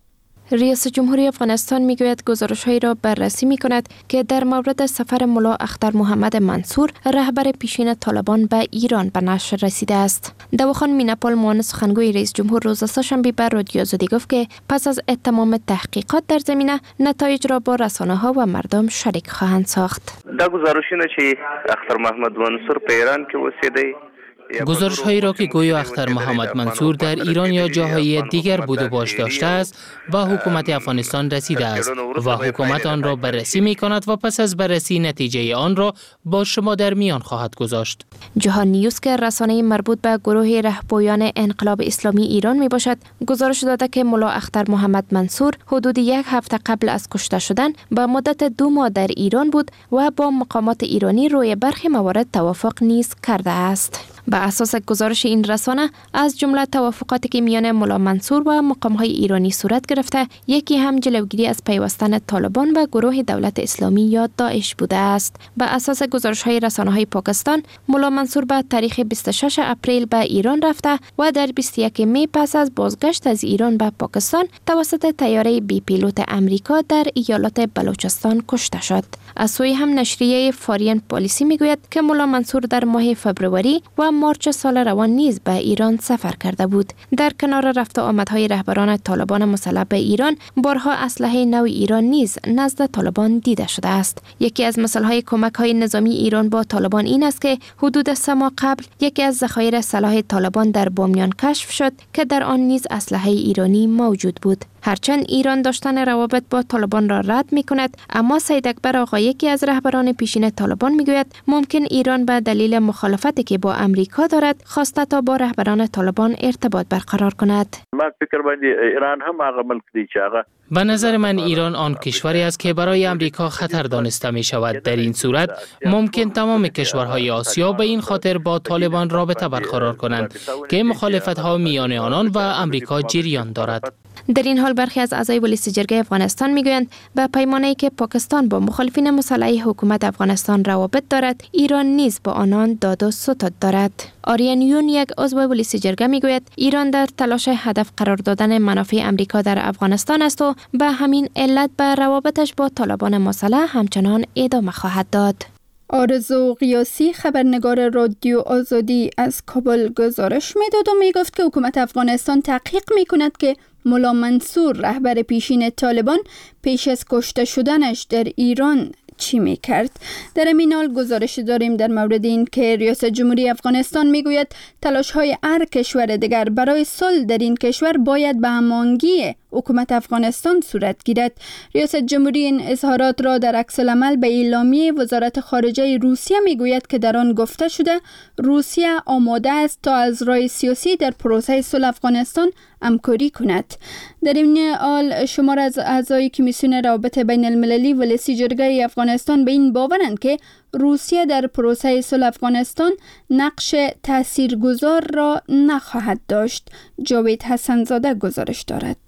ریاست جمهوری افغانستان میگوید گزارش‌هایی را بررسی می‌کند که در مورد سفر ملا اختر محمد منصور رهبر پیشین طالبان به ایران به نشر رسیده است. دواخان میناپول معاون سخنگوی رئیس جمهور روز سه‌شنبه به رادیو آزادی گفت که پس از تمام تحقیقات در زمینه نتایج را با رسانه‌ها و مردم شریک خواهند ساخت. دا گزارشونه چې اختر محمد منصور په ایران کې اوسېدی، گزارش هایی را که گویا اختر محمد منصور در ایران یا جاهای دیگر بود و باش داشته است با حکومت افغانستان رسیده است و حکومت آن را بررسی می کند و پس از بررسی نتیجه آن را با شما در میان خواهد گذاشت. جهان نیوز که رسانه مربوط به گروه رهبران انقلاب اسلامی ایران می باشد گزارش داده که ملا اختر محمد منصور حدود 1 هفته قبل از کشته شدن به مدت 2 ماه در ایران بود و با مقامات ایرانی روی برخی موارد توافق نیز کرده است. به اساس گزارش این رسانه از جمله توافقاتی که میان ملا منصور و مقام‌های ایرانی صورت گرفته، یکی هم جلوگیری از پیوستن طالبان به گروه دولت اسلامی یا داعش بوده است. به اساس گزارش‌های رسانه‌های پاکستان، ملا منصور به تاریخ 26 اپریل به ایران رفته و در 21 می پس از بازگشت از ایران به پاکستان توسط طیاره بی پیلوت امریکا در ایالات بلوچستان کشته شد. از سوی هم نشریه فارین پالیسی میگوید که ملا منصور در ماه فبروری و مارچ سال روان نیز به ایران سفر کرده بود. در کنار رفت و آمدهای رهبران طالبان مسلح به ایران، بارها اسلحه نو ایران نیز نزد طالبان دیده شده است. یکی از مثالهای کمک‌های نظامی ایران با طالبان این است که حدود 3 ماه قبل یکی از ذخایر سلاح طالبان در بامیان کشف شد که در آن نیز اسلحه ایرانی موجود بود. هرچند ایران داشتن روابط با طالبان را رد می کند، اما سید اکبر آقا یکی از رهبران پیشین طالبان می گوید ممکن ایران به دلیل مخالفتی که با امریکا دارد خواسته تا با رهبران طالبان ارتباط برقرار کند. من فکر باندې ایران هم هغه ملک دی چې هغه به نظر من ایران آن کشوری است که برای امریکا خطر دانسته می شود. در این صورت ممکن تمام کشورهای آسیا به این خاطر با طالبان رابطه برقرار کنند که مخالفت ها میان آنان و امریکا جریان دارد. در این حال برخی از اعضای پلیس جرگه افغانستان میگویند به پیمانه‌ای که پاکستان با مخالفین مسلح حکومت افغانستان روابط دارد، ایران نیز با آنان داد و ستد دارد. آریان یون یک عضو پلیس جرگه میگوید ایران در تلاش هدف قرار دادن منافع امریکا در افغانستان است و به همین علت به روابطش با طالبان مسلح همچنان ادامه خواهد داد. آرزو قیاسی خبرنگار رادیو آزادی از کابل گزارش میداد و میگفت که حکومت افغانستان تحقیق میکند که ملا منصور رهبر پیشین طالبان پیش از کشته شدنش در ایران چی میکرد. در این حال گزارش داریم در مورد این که ریاست جمهوری افغانستان میگوید تلاش های هر کشور دیگر برای صلح در این کشور باید به هماهنگی حکومت افغانستان صورت گیرد. ریاست جمهوری این اظهارات را در عکس العمل به اعلامیه وزارت خارجه روسیه میگوید که در آن گفته شده روسیه آماده است تا از راه سیاسی در پروسه صلح افغانستان همکاری کند. در این حال شمار از اعضای کمیسیون روابط بین المللی و لیسی جرگه افغانستان به این باورند که روسیه در پروسه صلح افغانستان نقش تاثیرگذار را نخواهد داشت. جاوید حسن‌زاده گزارش دارد.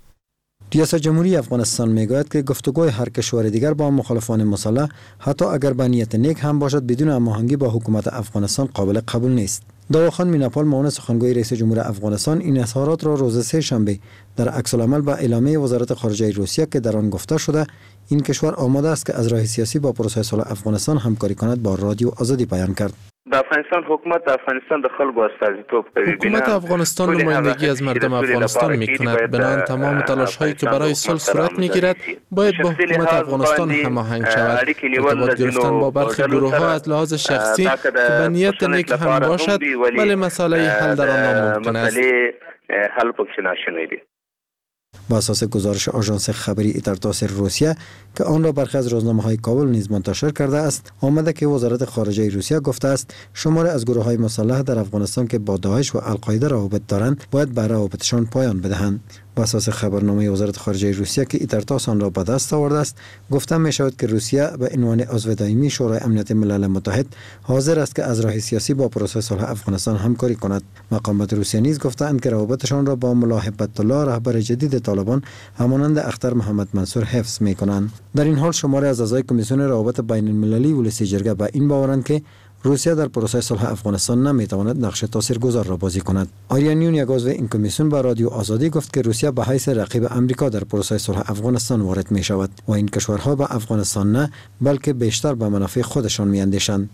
ریاست جمهوری افغانستان میگوید که گفتگوی هر کشور دیگر با مخالفان مسلح حتی اگر به نیت نیک هم باشد بدون هماهنگی با حکومت افغانستان قابل قبول نیست. دواخان میناپول معاون سخنگوی رئیس جمهور افغانستان این اظهارات را روز سه‌شنبه در عکس العمل با اعلامیه وزارت خارجه روسیه که در آن گفته شده این کشور آماده است که از راه سیاسی با پروسه صلح افغانستان همکاری کند با رادیو آزادی بیان کرد. حکومت افغانستان د خلکو استازیتوب کوي. حکومت افغانستان نمایندگی از مردم افغانستان می‌کند. بنابراین تمام تلاش‌هایی که برای صلح صورت می‌گیرد باید با حکومت افغانستان هماهنگ شود. ارتباط گرفتن با برخی گروه‌ها از لحاظ شخصی که به نیت نیک هم باشد ولی مسئله حل در آن ناممکن است. با اساس گزارش آژانس خبری ایترتاس روسیه که آن را برخی از روزنامه‌های کابل نیز منتشر کرده است، آمده که وزارت خارجه روسیه گفته است شمار از گروه‌های مسلح در افغانستان که با داعش و القاعده روابط دارند باید به روابطشان پایان بدهند. با اساس خبرنامه وزارت خارجه روسیه که ایترتاس آن را به دست آورده است، گفته می شود که روسیه به عنوان عضو دائمی شورای امنیت ملل متحد حاضر است که از راه سیاسی با پروسه صلح افغانستان همکاری کند. مقامات روسیه نیز گفتند که روابطشان را با ملا هیبت الله رهبر جدید طالبان همانند اختر محمد منصور حفظ می کنند. در این حال شماری از اعضای کمیسیون روابط بین المللی و لیسی جرگه به این باورند که روسیه در پروسه صلح افغانستان نمیتواند نقش تاثیرگذار را بازی کند. آریانیون یک عضو این کمیسیون به رادیو آزادی گفت که روسیه به حیث رقیب امریکا در پروسه صلح افغانستان وارد می شود و این کشورها به افغانستان نه بلکه بیشتر به منافع خودشان می اندیشند.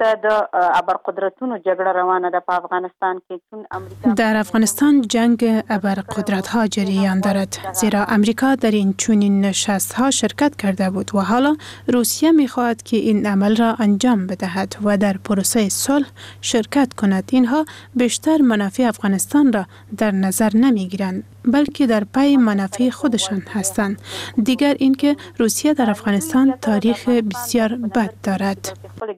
در افغانستان جنگ ابرقدرت‌ها جریان دارد، زیرا امریکا در این چنین نشست‌ها شرکت کرده بود و حالا روسیه می‌خواهد که این عمل را انجام بدهد و در پروسه صلح شرکت کند. اینها بیشتر منافع افغانستان را در نظر نمی‌گیرند بلکه در پی منافع خودشان هستند. دیگر اینکه روسیه در افغانستان تاریخ بسیار بد دارد.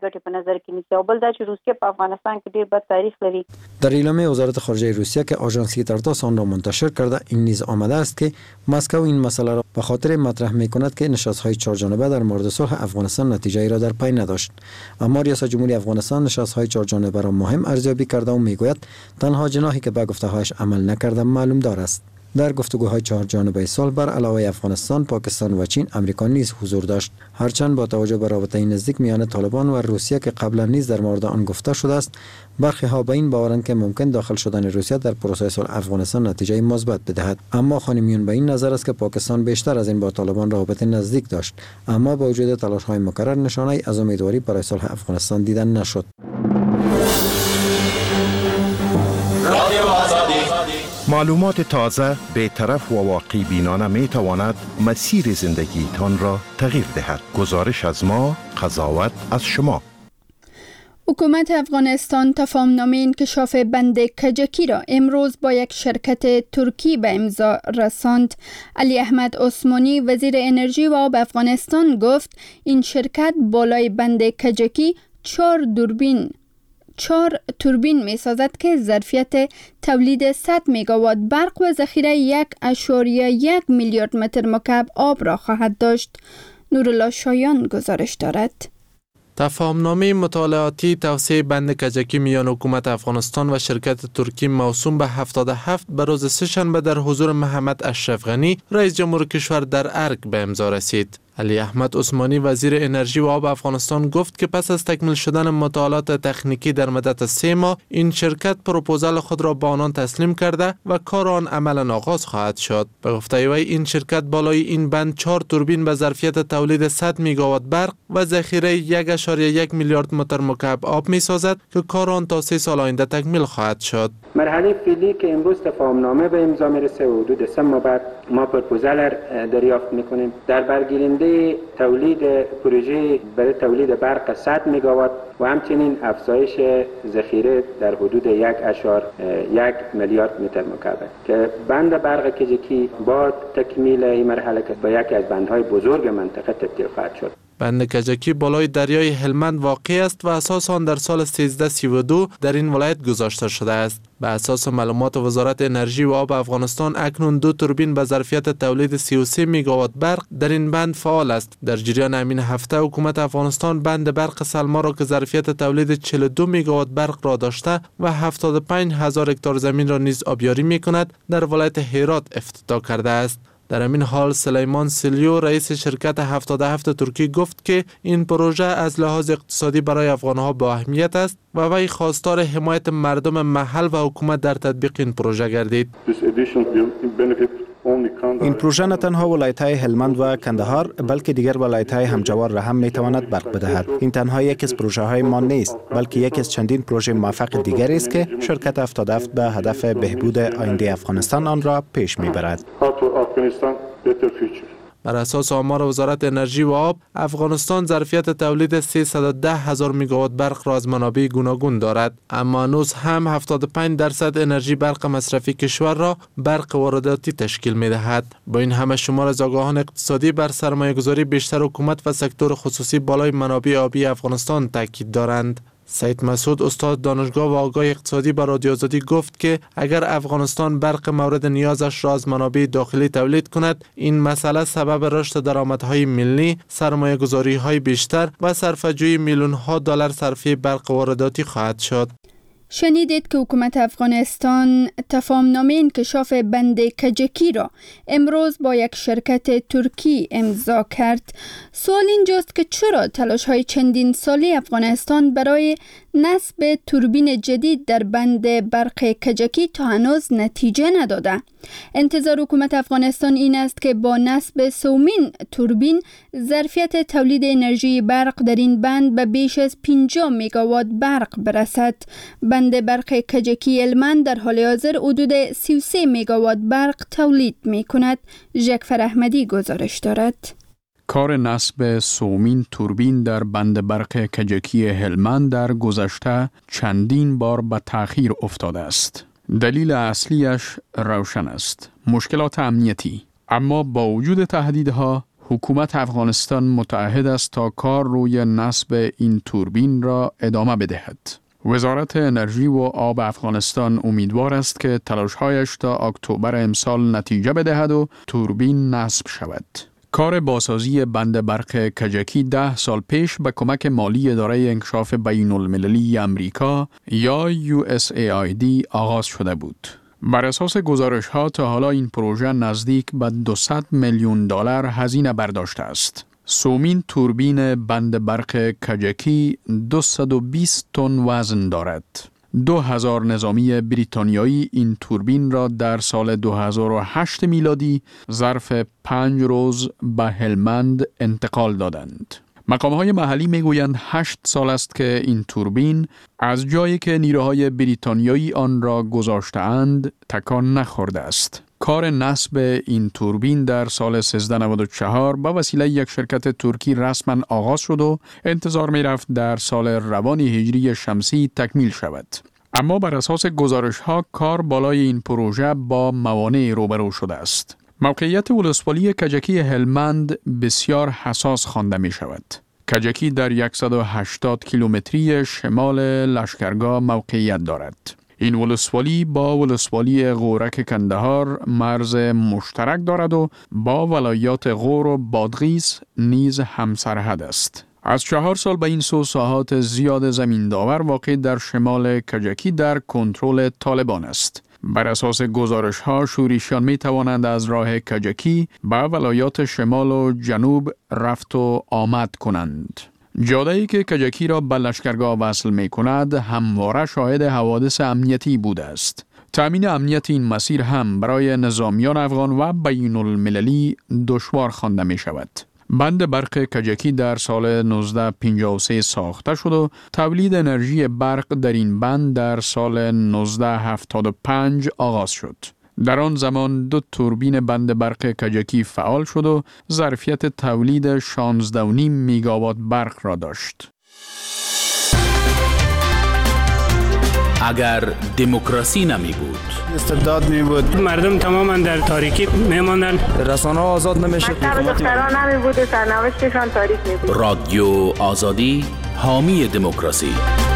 در اعلامیه وزارت خارجه روسیه که آژانس رویترز آن را منتشر کرده این نیز آمده است که مسکو این مسئله را به خاطر مطرح می‌کند که نشست‌های چهارجانبه در مورد صلح افغانستان نتیجه‌ای را در پی نداشت. اما ریاست جمهوری افغانستان نشست‌های چهارجانبه را مهم ارزیابی کرده و می‌گوید تنها جناحی که به گفته‌هایش عمل نکرده معلوم دار است. در گفتگوهای چهارجانبه صلح بر علاوه افغانستان، پاکستان و چین، امریکا نیز حضور داشت. هرچند با توجه به رابطه نزدیک میان طالبان و روسیه که قبلا نیز در مورد آن گفته شده است، برخی ها به این باورند که ممکن داخل شدن روسیه در پروسه صلح افغانستان نتیجه مثبت بدهد. اما خانمیون به این نظر است که پاکستان بیشتر از این با طالبان رابطه نزدیک داشت، اما با وجود تلاش‌های مکرر نشانه‌ای از امیدواری برای صلح افغانستان دیدن نشد. معلومات تازه، بی‌طرف و واقعی بینانه می تواند مسیر زندگی تان را تغییر دهد. گزارش از ما، قضاوت از شما. حکومت افغانستان تفاهمنامه انکشاف بند کجکی را امروز با یک شرکت ترکی به امضا رساند. علی احمد عثمانی وزیر انرژی و آب افغانستان گفت این شرکت بالای بند کجکی 4 توربین می سازد که ظرفیت تولید 100 مگاوات برق و ذخیره 1.1 میلیارد متر مکعب آب را خواهد داشت. نورالله شایان گزارش دارد. تفاهمنامه مطالعاتی توسعه بند کجکی میان حکومت افغانستان و شرکت ترکی موسوم به 77 به روز سه‌شنبه در حضور محمد اشرف غنی رئیس جمهور کشور در ارگ به امضا رسید. علی احمد عثمانی وزیر انرژی و آب افغانستان گفت که پس از تکمیل شدن مطالعات تکنیکی در مدت 3 ماه این شرکت پروپوزال خود را به آنان تسلیم کرده و کار آن عملاً آغاز خواهد شد. به گفته وی این شرکت بالای این بند 4 توربین به ظرفیت تولید 100 مگاوات برق و ذخیره 1.1 میلیارد متر مکعب آب می سازد که کار آن تا 3 سال آینده تکمیل خواهد شد. مرحله فعلی که امروز تفاهمنامه به امضا میرسه و حدود 3 ماه بعد ما پروپوزال دریافت میکنیم. در برگیرنده تولید پروژه برای تولید برق 100 مگاوات و همچنین افزایش ذخیره در حدود 1.1 میلیارد متر مکعب که بند برق کجکی با تکمیل این مرحله که به یکی از بندهای بزرگ منطقه تبدیل خواهد شد. بند کجکی بالای دریای هلمند واقع است و اساس آن در سال 1332 در این ولایت گذاشته شده است. به اساس معلومات وزارت انرژی و آب افغانستان اکنون 2 توربین به ظرفیت تولید 33 مگاوات برق در این بند فعال است. در جریان همین هفته حکومت افغانستان بند برق سلما را که ظرفیت تولید 42 مگاوات برق را داشته و 75,000 هکتار زمین را نیز آبیاری می‌کند در ولایت هرات افتتاح کرده است. در همین حال سلیمان سلیو رئیس شرکت 77 ترکی گفت که این پروژه از لحاظ اقتصادی برای افغانها با اهمیت است و وی خواستار حمایت مردم محل و حکومت در تطبیق این پروژه گردید. این پروژه نه تنها ولایت‌های هلمند و کندهار بلکه دیگر ولایت‌های همجوار را هم می‌تواند برق بدهد. این تنها یکی از پروژه‌های ما نیست بلکه یکی از چندین پروژه موفق دیگری است که شرکت 77 به هدف بهبود آینده افغانستان آن را پیش می‌برد. بر اساس آمار وزارت انرژی و آب، افغانستان ظرفیت تولید 310,000 مگاوات برق را از منابع گوناگون دارد، اما هنوز هم 75% انرژی برق مصرفی کشور را برق وارداتی تشکیل می‌دهد. با این همه شمار از آگاهان اقتصادی بر سرمایه‌گذاری بیشتر حکومت و سکتور خصوصی بالای منابع آبی افغانستان تاکید دارند. سید مسعود استاد دانشگاه و آگاه اقتصادی بر رادیو آزادی گفت که اگر افغانستان برق مورد نیازش را از منابع داخلی تولید کند، این مسئله سبب رشد درآمدهای ملی، سرمایه‌گذاری‌های بیشتر و صرفه‌جویی میلیون‌ها دلار صرفه برق وارداتی خواهد شد. شنیدید که حکومت افغانستان تفاهمنامه انکشاف بند کجکی را امروز با یک شرکت ترکی امضا کرد. سوال اینجاست که چرا تلاش‌های چندین سالی افغانستان برای نصب توربین جدید در بند برق کجکی تا هنوز نتیجه نداده؟ انتظار حکومت افغانستان این است که با نصب سومین توربین ظرفیت تولید انرژی برق در این بند به بیش از 50 مگاوات برق برسد. بند برق کجکی هلمند در حال حاضر حدود 33 مگاوات برق تولید می کند. ژکفر احمدی گزارش دارد. کار نصب سومین توربین در بند برق کجکی هلمند در گذشته چندین بار به تأخیر افتاده است. دلیل اصلیش روشن است: مشکلات امنیتی. اما با وجود تهدیدها، حکومت افغانستان متعهد است تا کار روی نصب این توربین را ادامه بدهد. وزارت انرژی و آب افغانستان امیدوار است که تلاش‌هایش تا اکتبر امسال نتیجه بدهد و توربین نصب شود. کار بازسازی بند برق کجکی 10 سال پیش به کمک مالی اداره انکشاف بین المللی امریکا یا USAID آغاز شده بود. بر اساس گزارش‌ها تا حالا این پروژه نزدیک به 200 میلیون دلار هزینه برداشته است. سومین توربین بند برق کجکی 220 تن وزن دارد. 2000 نظامی بریتانیایی این توربین را در سال 2008 میلادی ظرف 5 روز به هلمند انتقال دادند. مقام‌های محلی میگویند 8 سال است که این توربین از جایی که نیروهای بریتانیایی آن را گذاشته‌اند تکان نخورده است. کار نصب این توربین در سال 1394 با وسیله یک شرکت ترکی رسما آغاز شد و انتظار می رفت در سال روان هجری شمسی تکمیل شود. اما بر اساس گزارش‌ها کار بالای این پروژه با موانع روبرو شده است. موقعیت ولسوالی کجکی هلمند بسیار حساس خوانده می شود. کجکی در 180 کیلومتری شمال لشکرگاه موقعیت دارد. این ولسوالی با ولسوالی غورک کندهار مرز مشترک دارد و با ولایات غور و بادغیس نیز همسرحد است. از 4 سال به این سو ساحات زیاد زمین داور واقع در شمال کجکی در کنترل طالبان است. بر اساس گزارش‌ها شورشیان می توانند از راه کجکی به ولایات شمال و جنوب رفت و آمد کنند. جاده‌ای که کجکی را به لشکرگاه وصل می کند همواره شاهد حوادث امنیتی بوده است. تأمین امنیت این مسیر هم برای نظامیان افغان و بین المللی دشوار خوانده می شود. بند برق کجکی در سال 1953 ساخته شد و تولید انرژی برق در این بند در سال 1975 آغاز شد. در آن زمان 2 توربین بند برق کجکی فعال شد و ظرفیت تولید 16.5 میگاوات برق را داشت. اگر دموکراسی نمی بود، استبداد می بود، مردم تماما در تاریکی می ماندن، رسانه آزاد نمیشد، دختران نمی بود و سرنوشتشان تاریک می بود. رادیو آزادی حامی دموکراسی.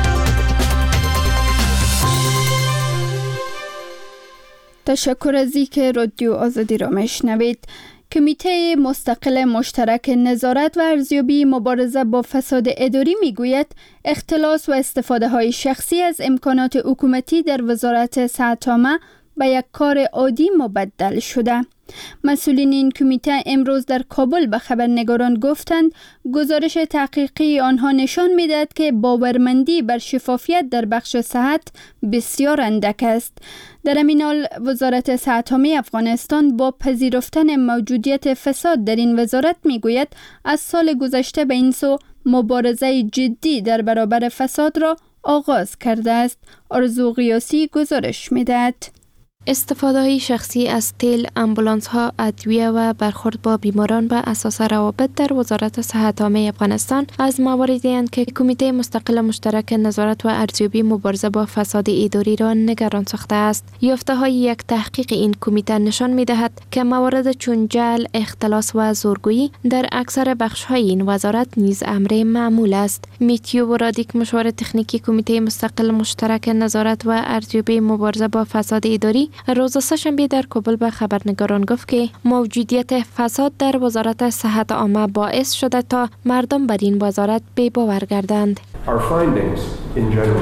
تشکر از اینکه رادیو آزادی را میشنوید. کمیته مستقل مشترک نظارت و ارزیابی مبارزه با فساد اداری میگوید اختلاس و استفاده های شخصی از امکانات حکومتی در وزارت صحت عامه به یک کار عادی مبدل شده. مسئولین این کمیته امروز در کابل به خبرنگاران گفتند گزارش تحقیقی آنها نشان می‌دهد که باورمندی بر شفافیت در بخش صحت بسیار اندک است. در همین حال وزارت صحت عامه افغانستان با پذیرفتن موجودیت فساد در این وزارت میگوید از سال گذشته به این سو مبارزه جدی در برابر فساد را آغاز کرده است. آرزو قیاسی گزارش می‌دهد. استفاده شخصی از تیل، امبولانس ها، ادویه و برخورد با بیماران به اساس روابط در وزارت صحت عامه افغانستان از مواردی اند که کمیته مستقل مشترک نظارت و ارزیابی مبارزه با فساد اداری را نگران ساخته است. یافته های یک تحقیق این کمیته نشان می دهد که موارد چون جعل، اختلاس و زورگویی در اکثر بخش های این وزارت نیز امر معمول است. میتیو ورادیک، مشاور تکنیکی کمیته مستقل مشترک نظارت و ارزیابی مبارزه با فساد اداری، روز سه‌شنبه در کابل به خبرنگاران گفت که موجودیت فساد در وزارت صحت عامه باعث شده تا مردم بر این وزارت بی‌باور گردند.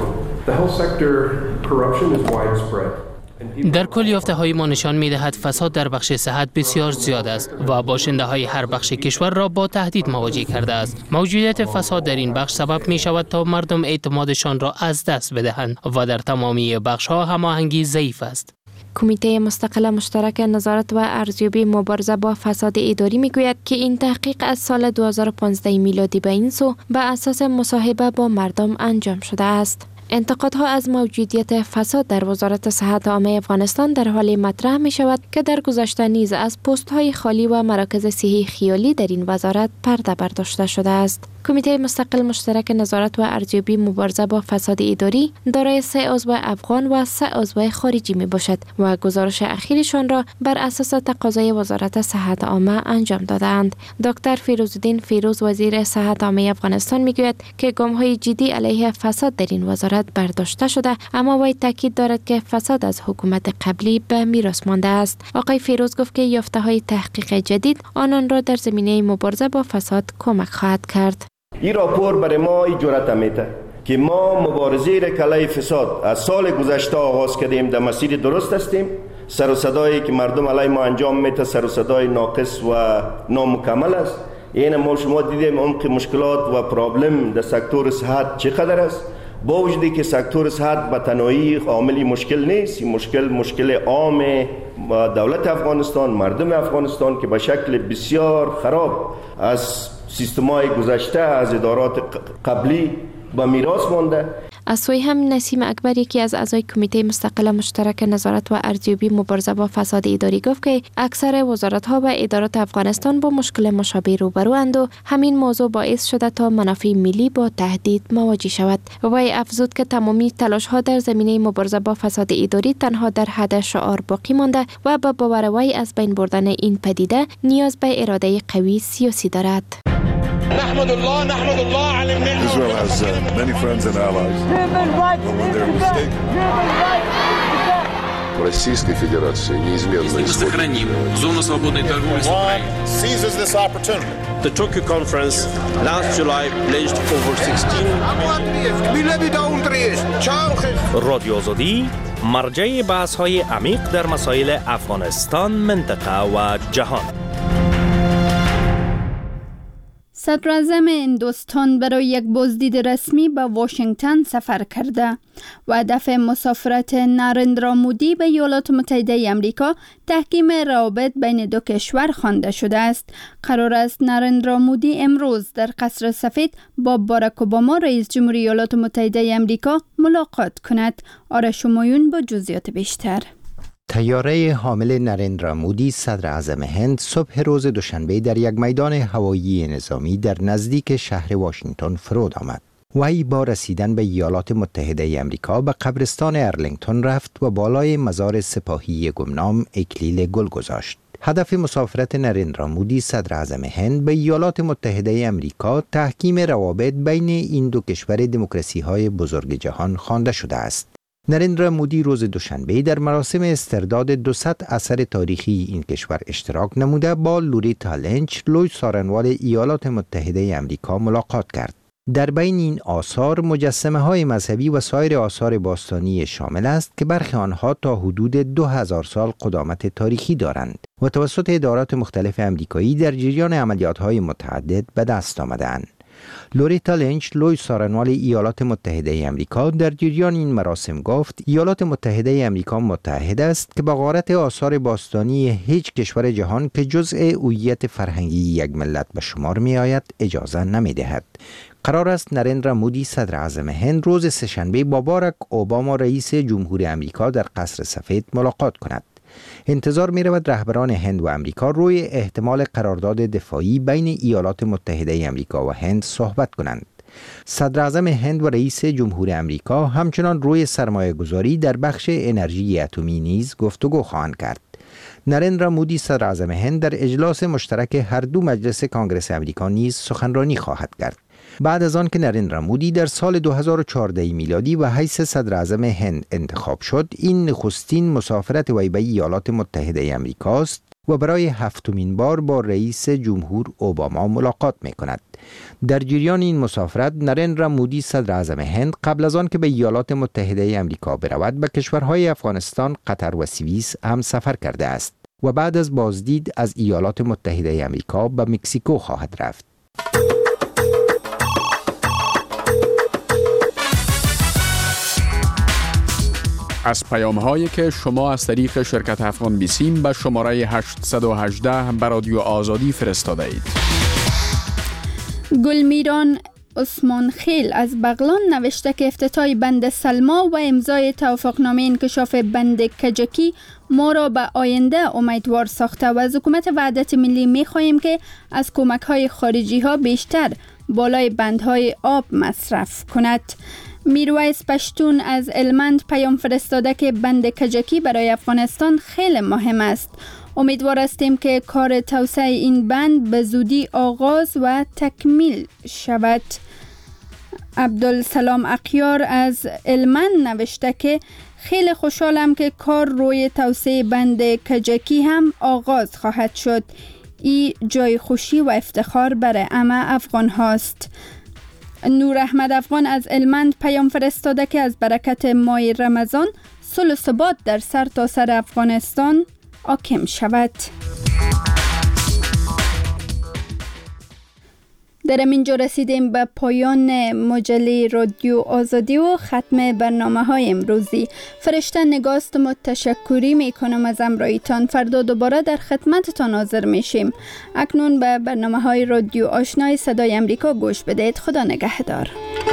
در کل یافته های ما نشان می دهد فساد در بخش صحت بسیار زیاد است و باشنده های هر بخش کشور را با تهدید مواجه کرده است. موجودیت فساد در این بخش سبب می شود تا مردم اعتمادشان را از دست بدهند و در تمامی بخش ها هماهنگی ضعیف است. کمیته مستقل مشترک نظارت و ارزیابی مبارزه با فساد اداری میگوید که این تحقیق از سال 2015 میلادی به این سو به اساس مصاحبه با مردم انجام شده است. انتقادها از موجودیت فساد در وزارت صحت عامه افغانستان در حال مطرح می شود که در گذشته نیز از پست‌های خالی و مراکز صحی خیالی در این وزارت پرده برداشته شده است. کمیته مستقل مشترک نظارت و ارزیابی مبارزه با فساد اداری دارای 3 عضو افغان و 3 عضو خارجی می باشد و گزارش اخیرشان را بر اساس تقاضای وزارت صحت عامه انجام دادند. دکتر فیروزالدین فیروز وزیر صحت عامه افغانستان می گوید که گام‌های جدی علیه فساد در این وزارت برداشته شده، اما وی تاکید دارد که فساد از حکومت قبلی به میراث مانده است. آقای فیروز گفت که یافته‌های تحقیق جدید آنان را در زمینه مبارزه با فساد کمک خواهد کرد. این راپور برای ما این جرأت میده که ما مبارزه را علیه فساد از سال گذشته آغاز کردیم، در مسیر درست هستیم. سر و صدایی که مردم علیه ما انجام میده سر و صدای ناقص و نامکمل است. این ما شما دیدیم عمق مشکلات و پرابلم در سکتور صحت چقدر است. با وجودی که سکتور صحت به تنهایی عاملی مشکل نیست، این مشکل عام دولت افغانستان، مردم افغانستان که به شکل بسیار خراب از سیستم‌های گذشته از ادارات قبلی به میراث مانده. از سوی هم نسیم اکبر، یکی از اعضای کمیته مستقل مشترک نظارت و ارزیابی مبارزه با فساد اداری، گفت که اکثر وزارت‌ها و ادارات افغانستان با مشکل مشابه روبروند و همین موضوع باعث شده تا منافع ملی با تهدید مواجه شود. وی افزود که تمامی تلاش‌ها در زمینه مبارزه با فساد اداری تنها در حد شعار باقی مانده و به باور وی از بین بردن این پدیده نیاز به اراده قوی سیاسی دارد. نحمد الله على النعمة. Israel has many friends and allies. Российской Федерации неизменно сохраним зону свободной торговли с Украиной. Seizes this opportunity. The Tokyo conference last July pledged over 16 رادیو آزادی مرجع بحث‌های عمیق در مسائل افغانستان، منطقه و جهان. صدر اعظم هندوستان برای یک بازدید رسمی به واشنگتن سفر کرده و هدف مسافرت نریندرا مودی به ایالات متحده آمریکا تحکیم روابط بین دو کشور خوانده شده است. قرار است نریندرا مودی امروز در قصر سفید با باراک اوباما رئیس جمهوری ایالات متحده آمریکا ملاقات کند. آرش همایون با جزئیات بیشتر. طیاره حامل نریندرا مودی صدر اعظم هند صبح روز دوشنبه در یک میدان هوایی نظامی در نزدیک شهر واشنگتن فرود آمد. وی با رسیدن به ایالات متحده آمریکا به قبرستان ارلینگتون رفت و بالای مزار سپاهی گمنام اکلیل گل گذاشت. هدف مسافرت نریندرا مودی صدر اعظم هند به ایالات متحده آمریکا تحکیم روابط بین این دو کشور دموکراسی‌های بزرگ جهان خوانده شده است. نریندرا مودی روز دوشنبه در مراسم استرداد 200 اثر تاریخی این کشور اشتراک نموده با لوریتا لینچ، لوی سارنوال ایالات متحده آمریکا ملاقات کرد. در بین این آثار مجسمه های مذهبی و سایر آثار باستانی شامل است که برخی آنها تا حدود 2000 سال قدامت تاریخی دارند و توسط ادارات مختلف آمریکایی در جریان عملیات های متعدد به دست آمدند. لوریتا لینچ، لوی سارنوال ایالات متحده آمریکا، در جریان این مراسم گفت ایالات متحده آمریکا متحد است که به غارت آثار باستانی هیچ کشور جهان که جزء هویت فرهنگی یک ملت به شمار می آید اجازه نمی دهد. قرار است نریندرا مودی صدر اعظم هند روز سه‌شنبه با باراک اوباما رئیس جمهور آمریکا در قصر سفید ملاقات کند. انتظار می رود رهبران هند و آمریکا روی احتمال قرارداد دفاعی بین ایالات متحده آمریکا و هند صحبت کنند. صدر اعظم هند و رئیس جمهور آمریکا همچنان روی سرمایه گذاری در بخش انرژی اتمی نیز گفتگو خواهند کرد. نریندرا مودی صدر اعظم هند در اجلاس مشترک هر دو مجلس کانگرس آمریکا نیز سخنرانی خواهد کرد. بعد از آن که نریندرا مودی در سال 2014 میلادی و حیث صدر اعظم هند انتخاب شد، این نخستین مسافرت وی به ایالات متحده آمریکا است و برای 7مین بار با رئیس جمهور اوباما ملاقات می کند. در جریان این مسافرت نریندرا مودی صدر اعظم هند قبل از آن که به ایالات متحده امریکا برود به کشورهای افغانستان، قطر و سوئیس هم سفر کرده است و بعد از بازدید از ایالات متحده امریکا به مکزیکو خواهد رفت. از پیام هایی که شما از طریق شرکت افغان بیسیم به شماره 818 به رادیو آزادی فرستاده اید. گلمیران عثمان خیل از بغلان نوشته که افتتاح بند سلما و امضای توافقنامه انکشاف بند کجکی ما را به آینده امیدوار ساخته و از حکومت وحدت ملی می خواهیم که از کمک های خارجی ها بیشتر بالای بندهای آب مصرف کند. میرویس پشتون از هلمند پیام فرستاده که بند کجکی برای افغانستان خیلی مهم است. امیدوار هستیم که کار توسعه این بند به زودی آغاز و تکمیل شود. عبدالسلام اقیار از هلمند نوشته که خیلی خوشحالم که کار روی توسعه بند کجکی هم آغاز خواهد شد. این جای خوشی و افتخار برای همه افغان هاست. نور احمد افغان از هلمند پیام فرستاده که از برکت ماه رمضان صلح و ثبات در سر تا سر افغانستان حاکم شود. در اینجا رسیدیم به پایان مجله رادیو آزادی و ختم برنامه های امروزی. فرشته نگاست تشکری می کنم از همراهیتان. فردا دوباره در خدمتتان حاضر میشیم. اکنون به برنامه های رادیو آشنای صدای امریکا گوش بدهید. خدا نگهدار.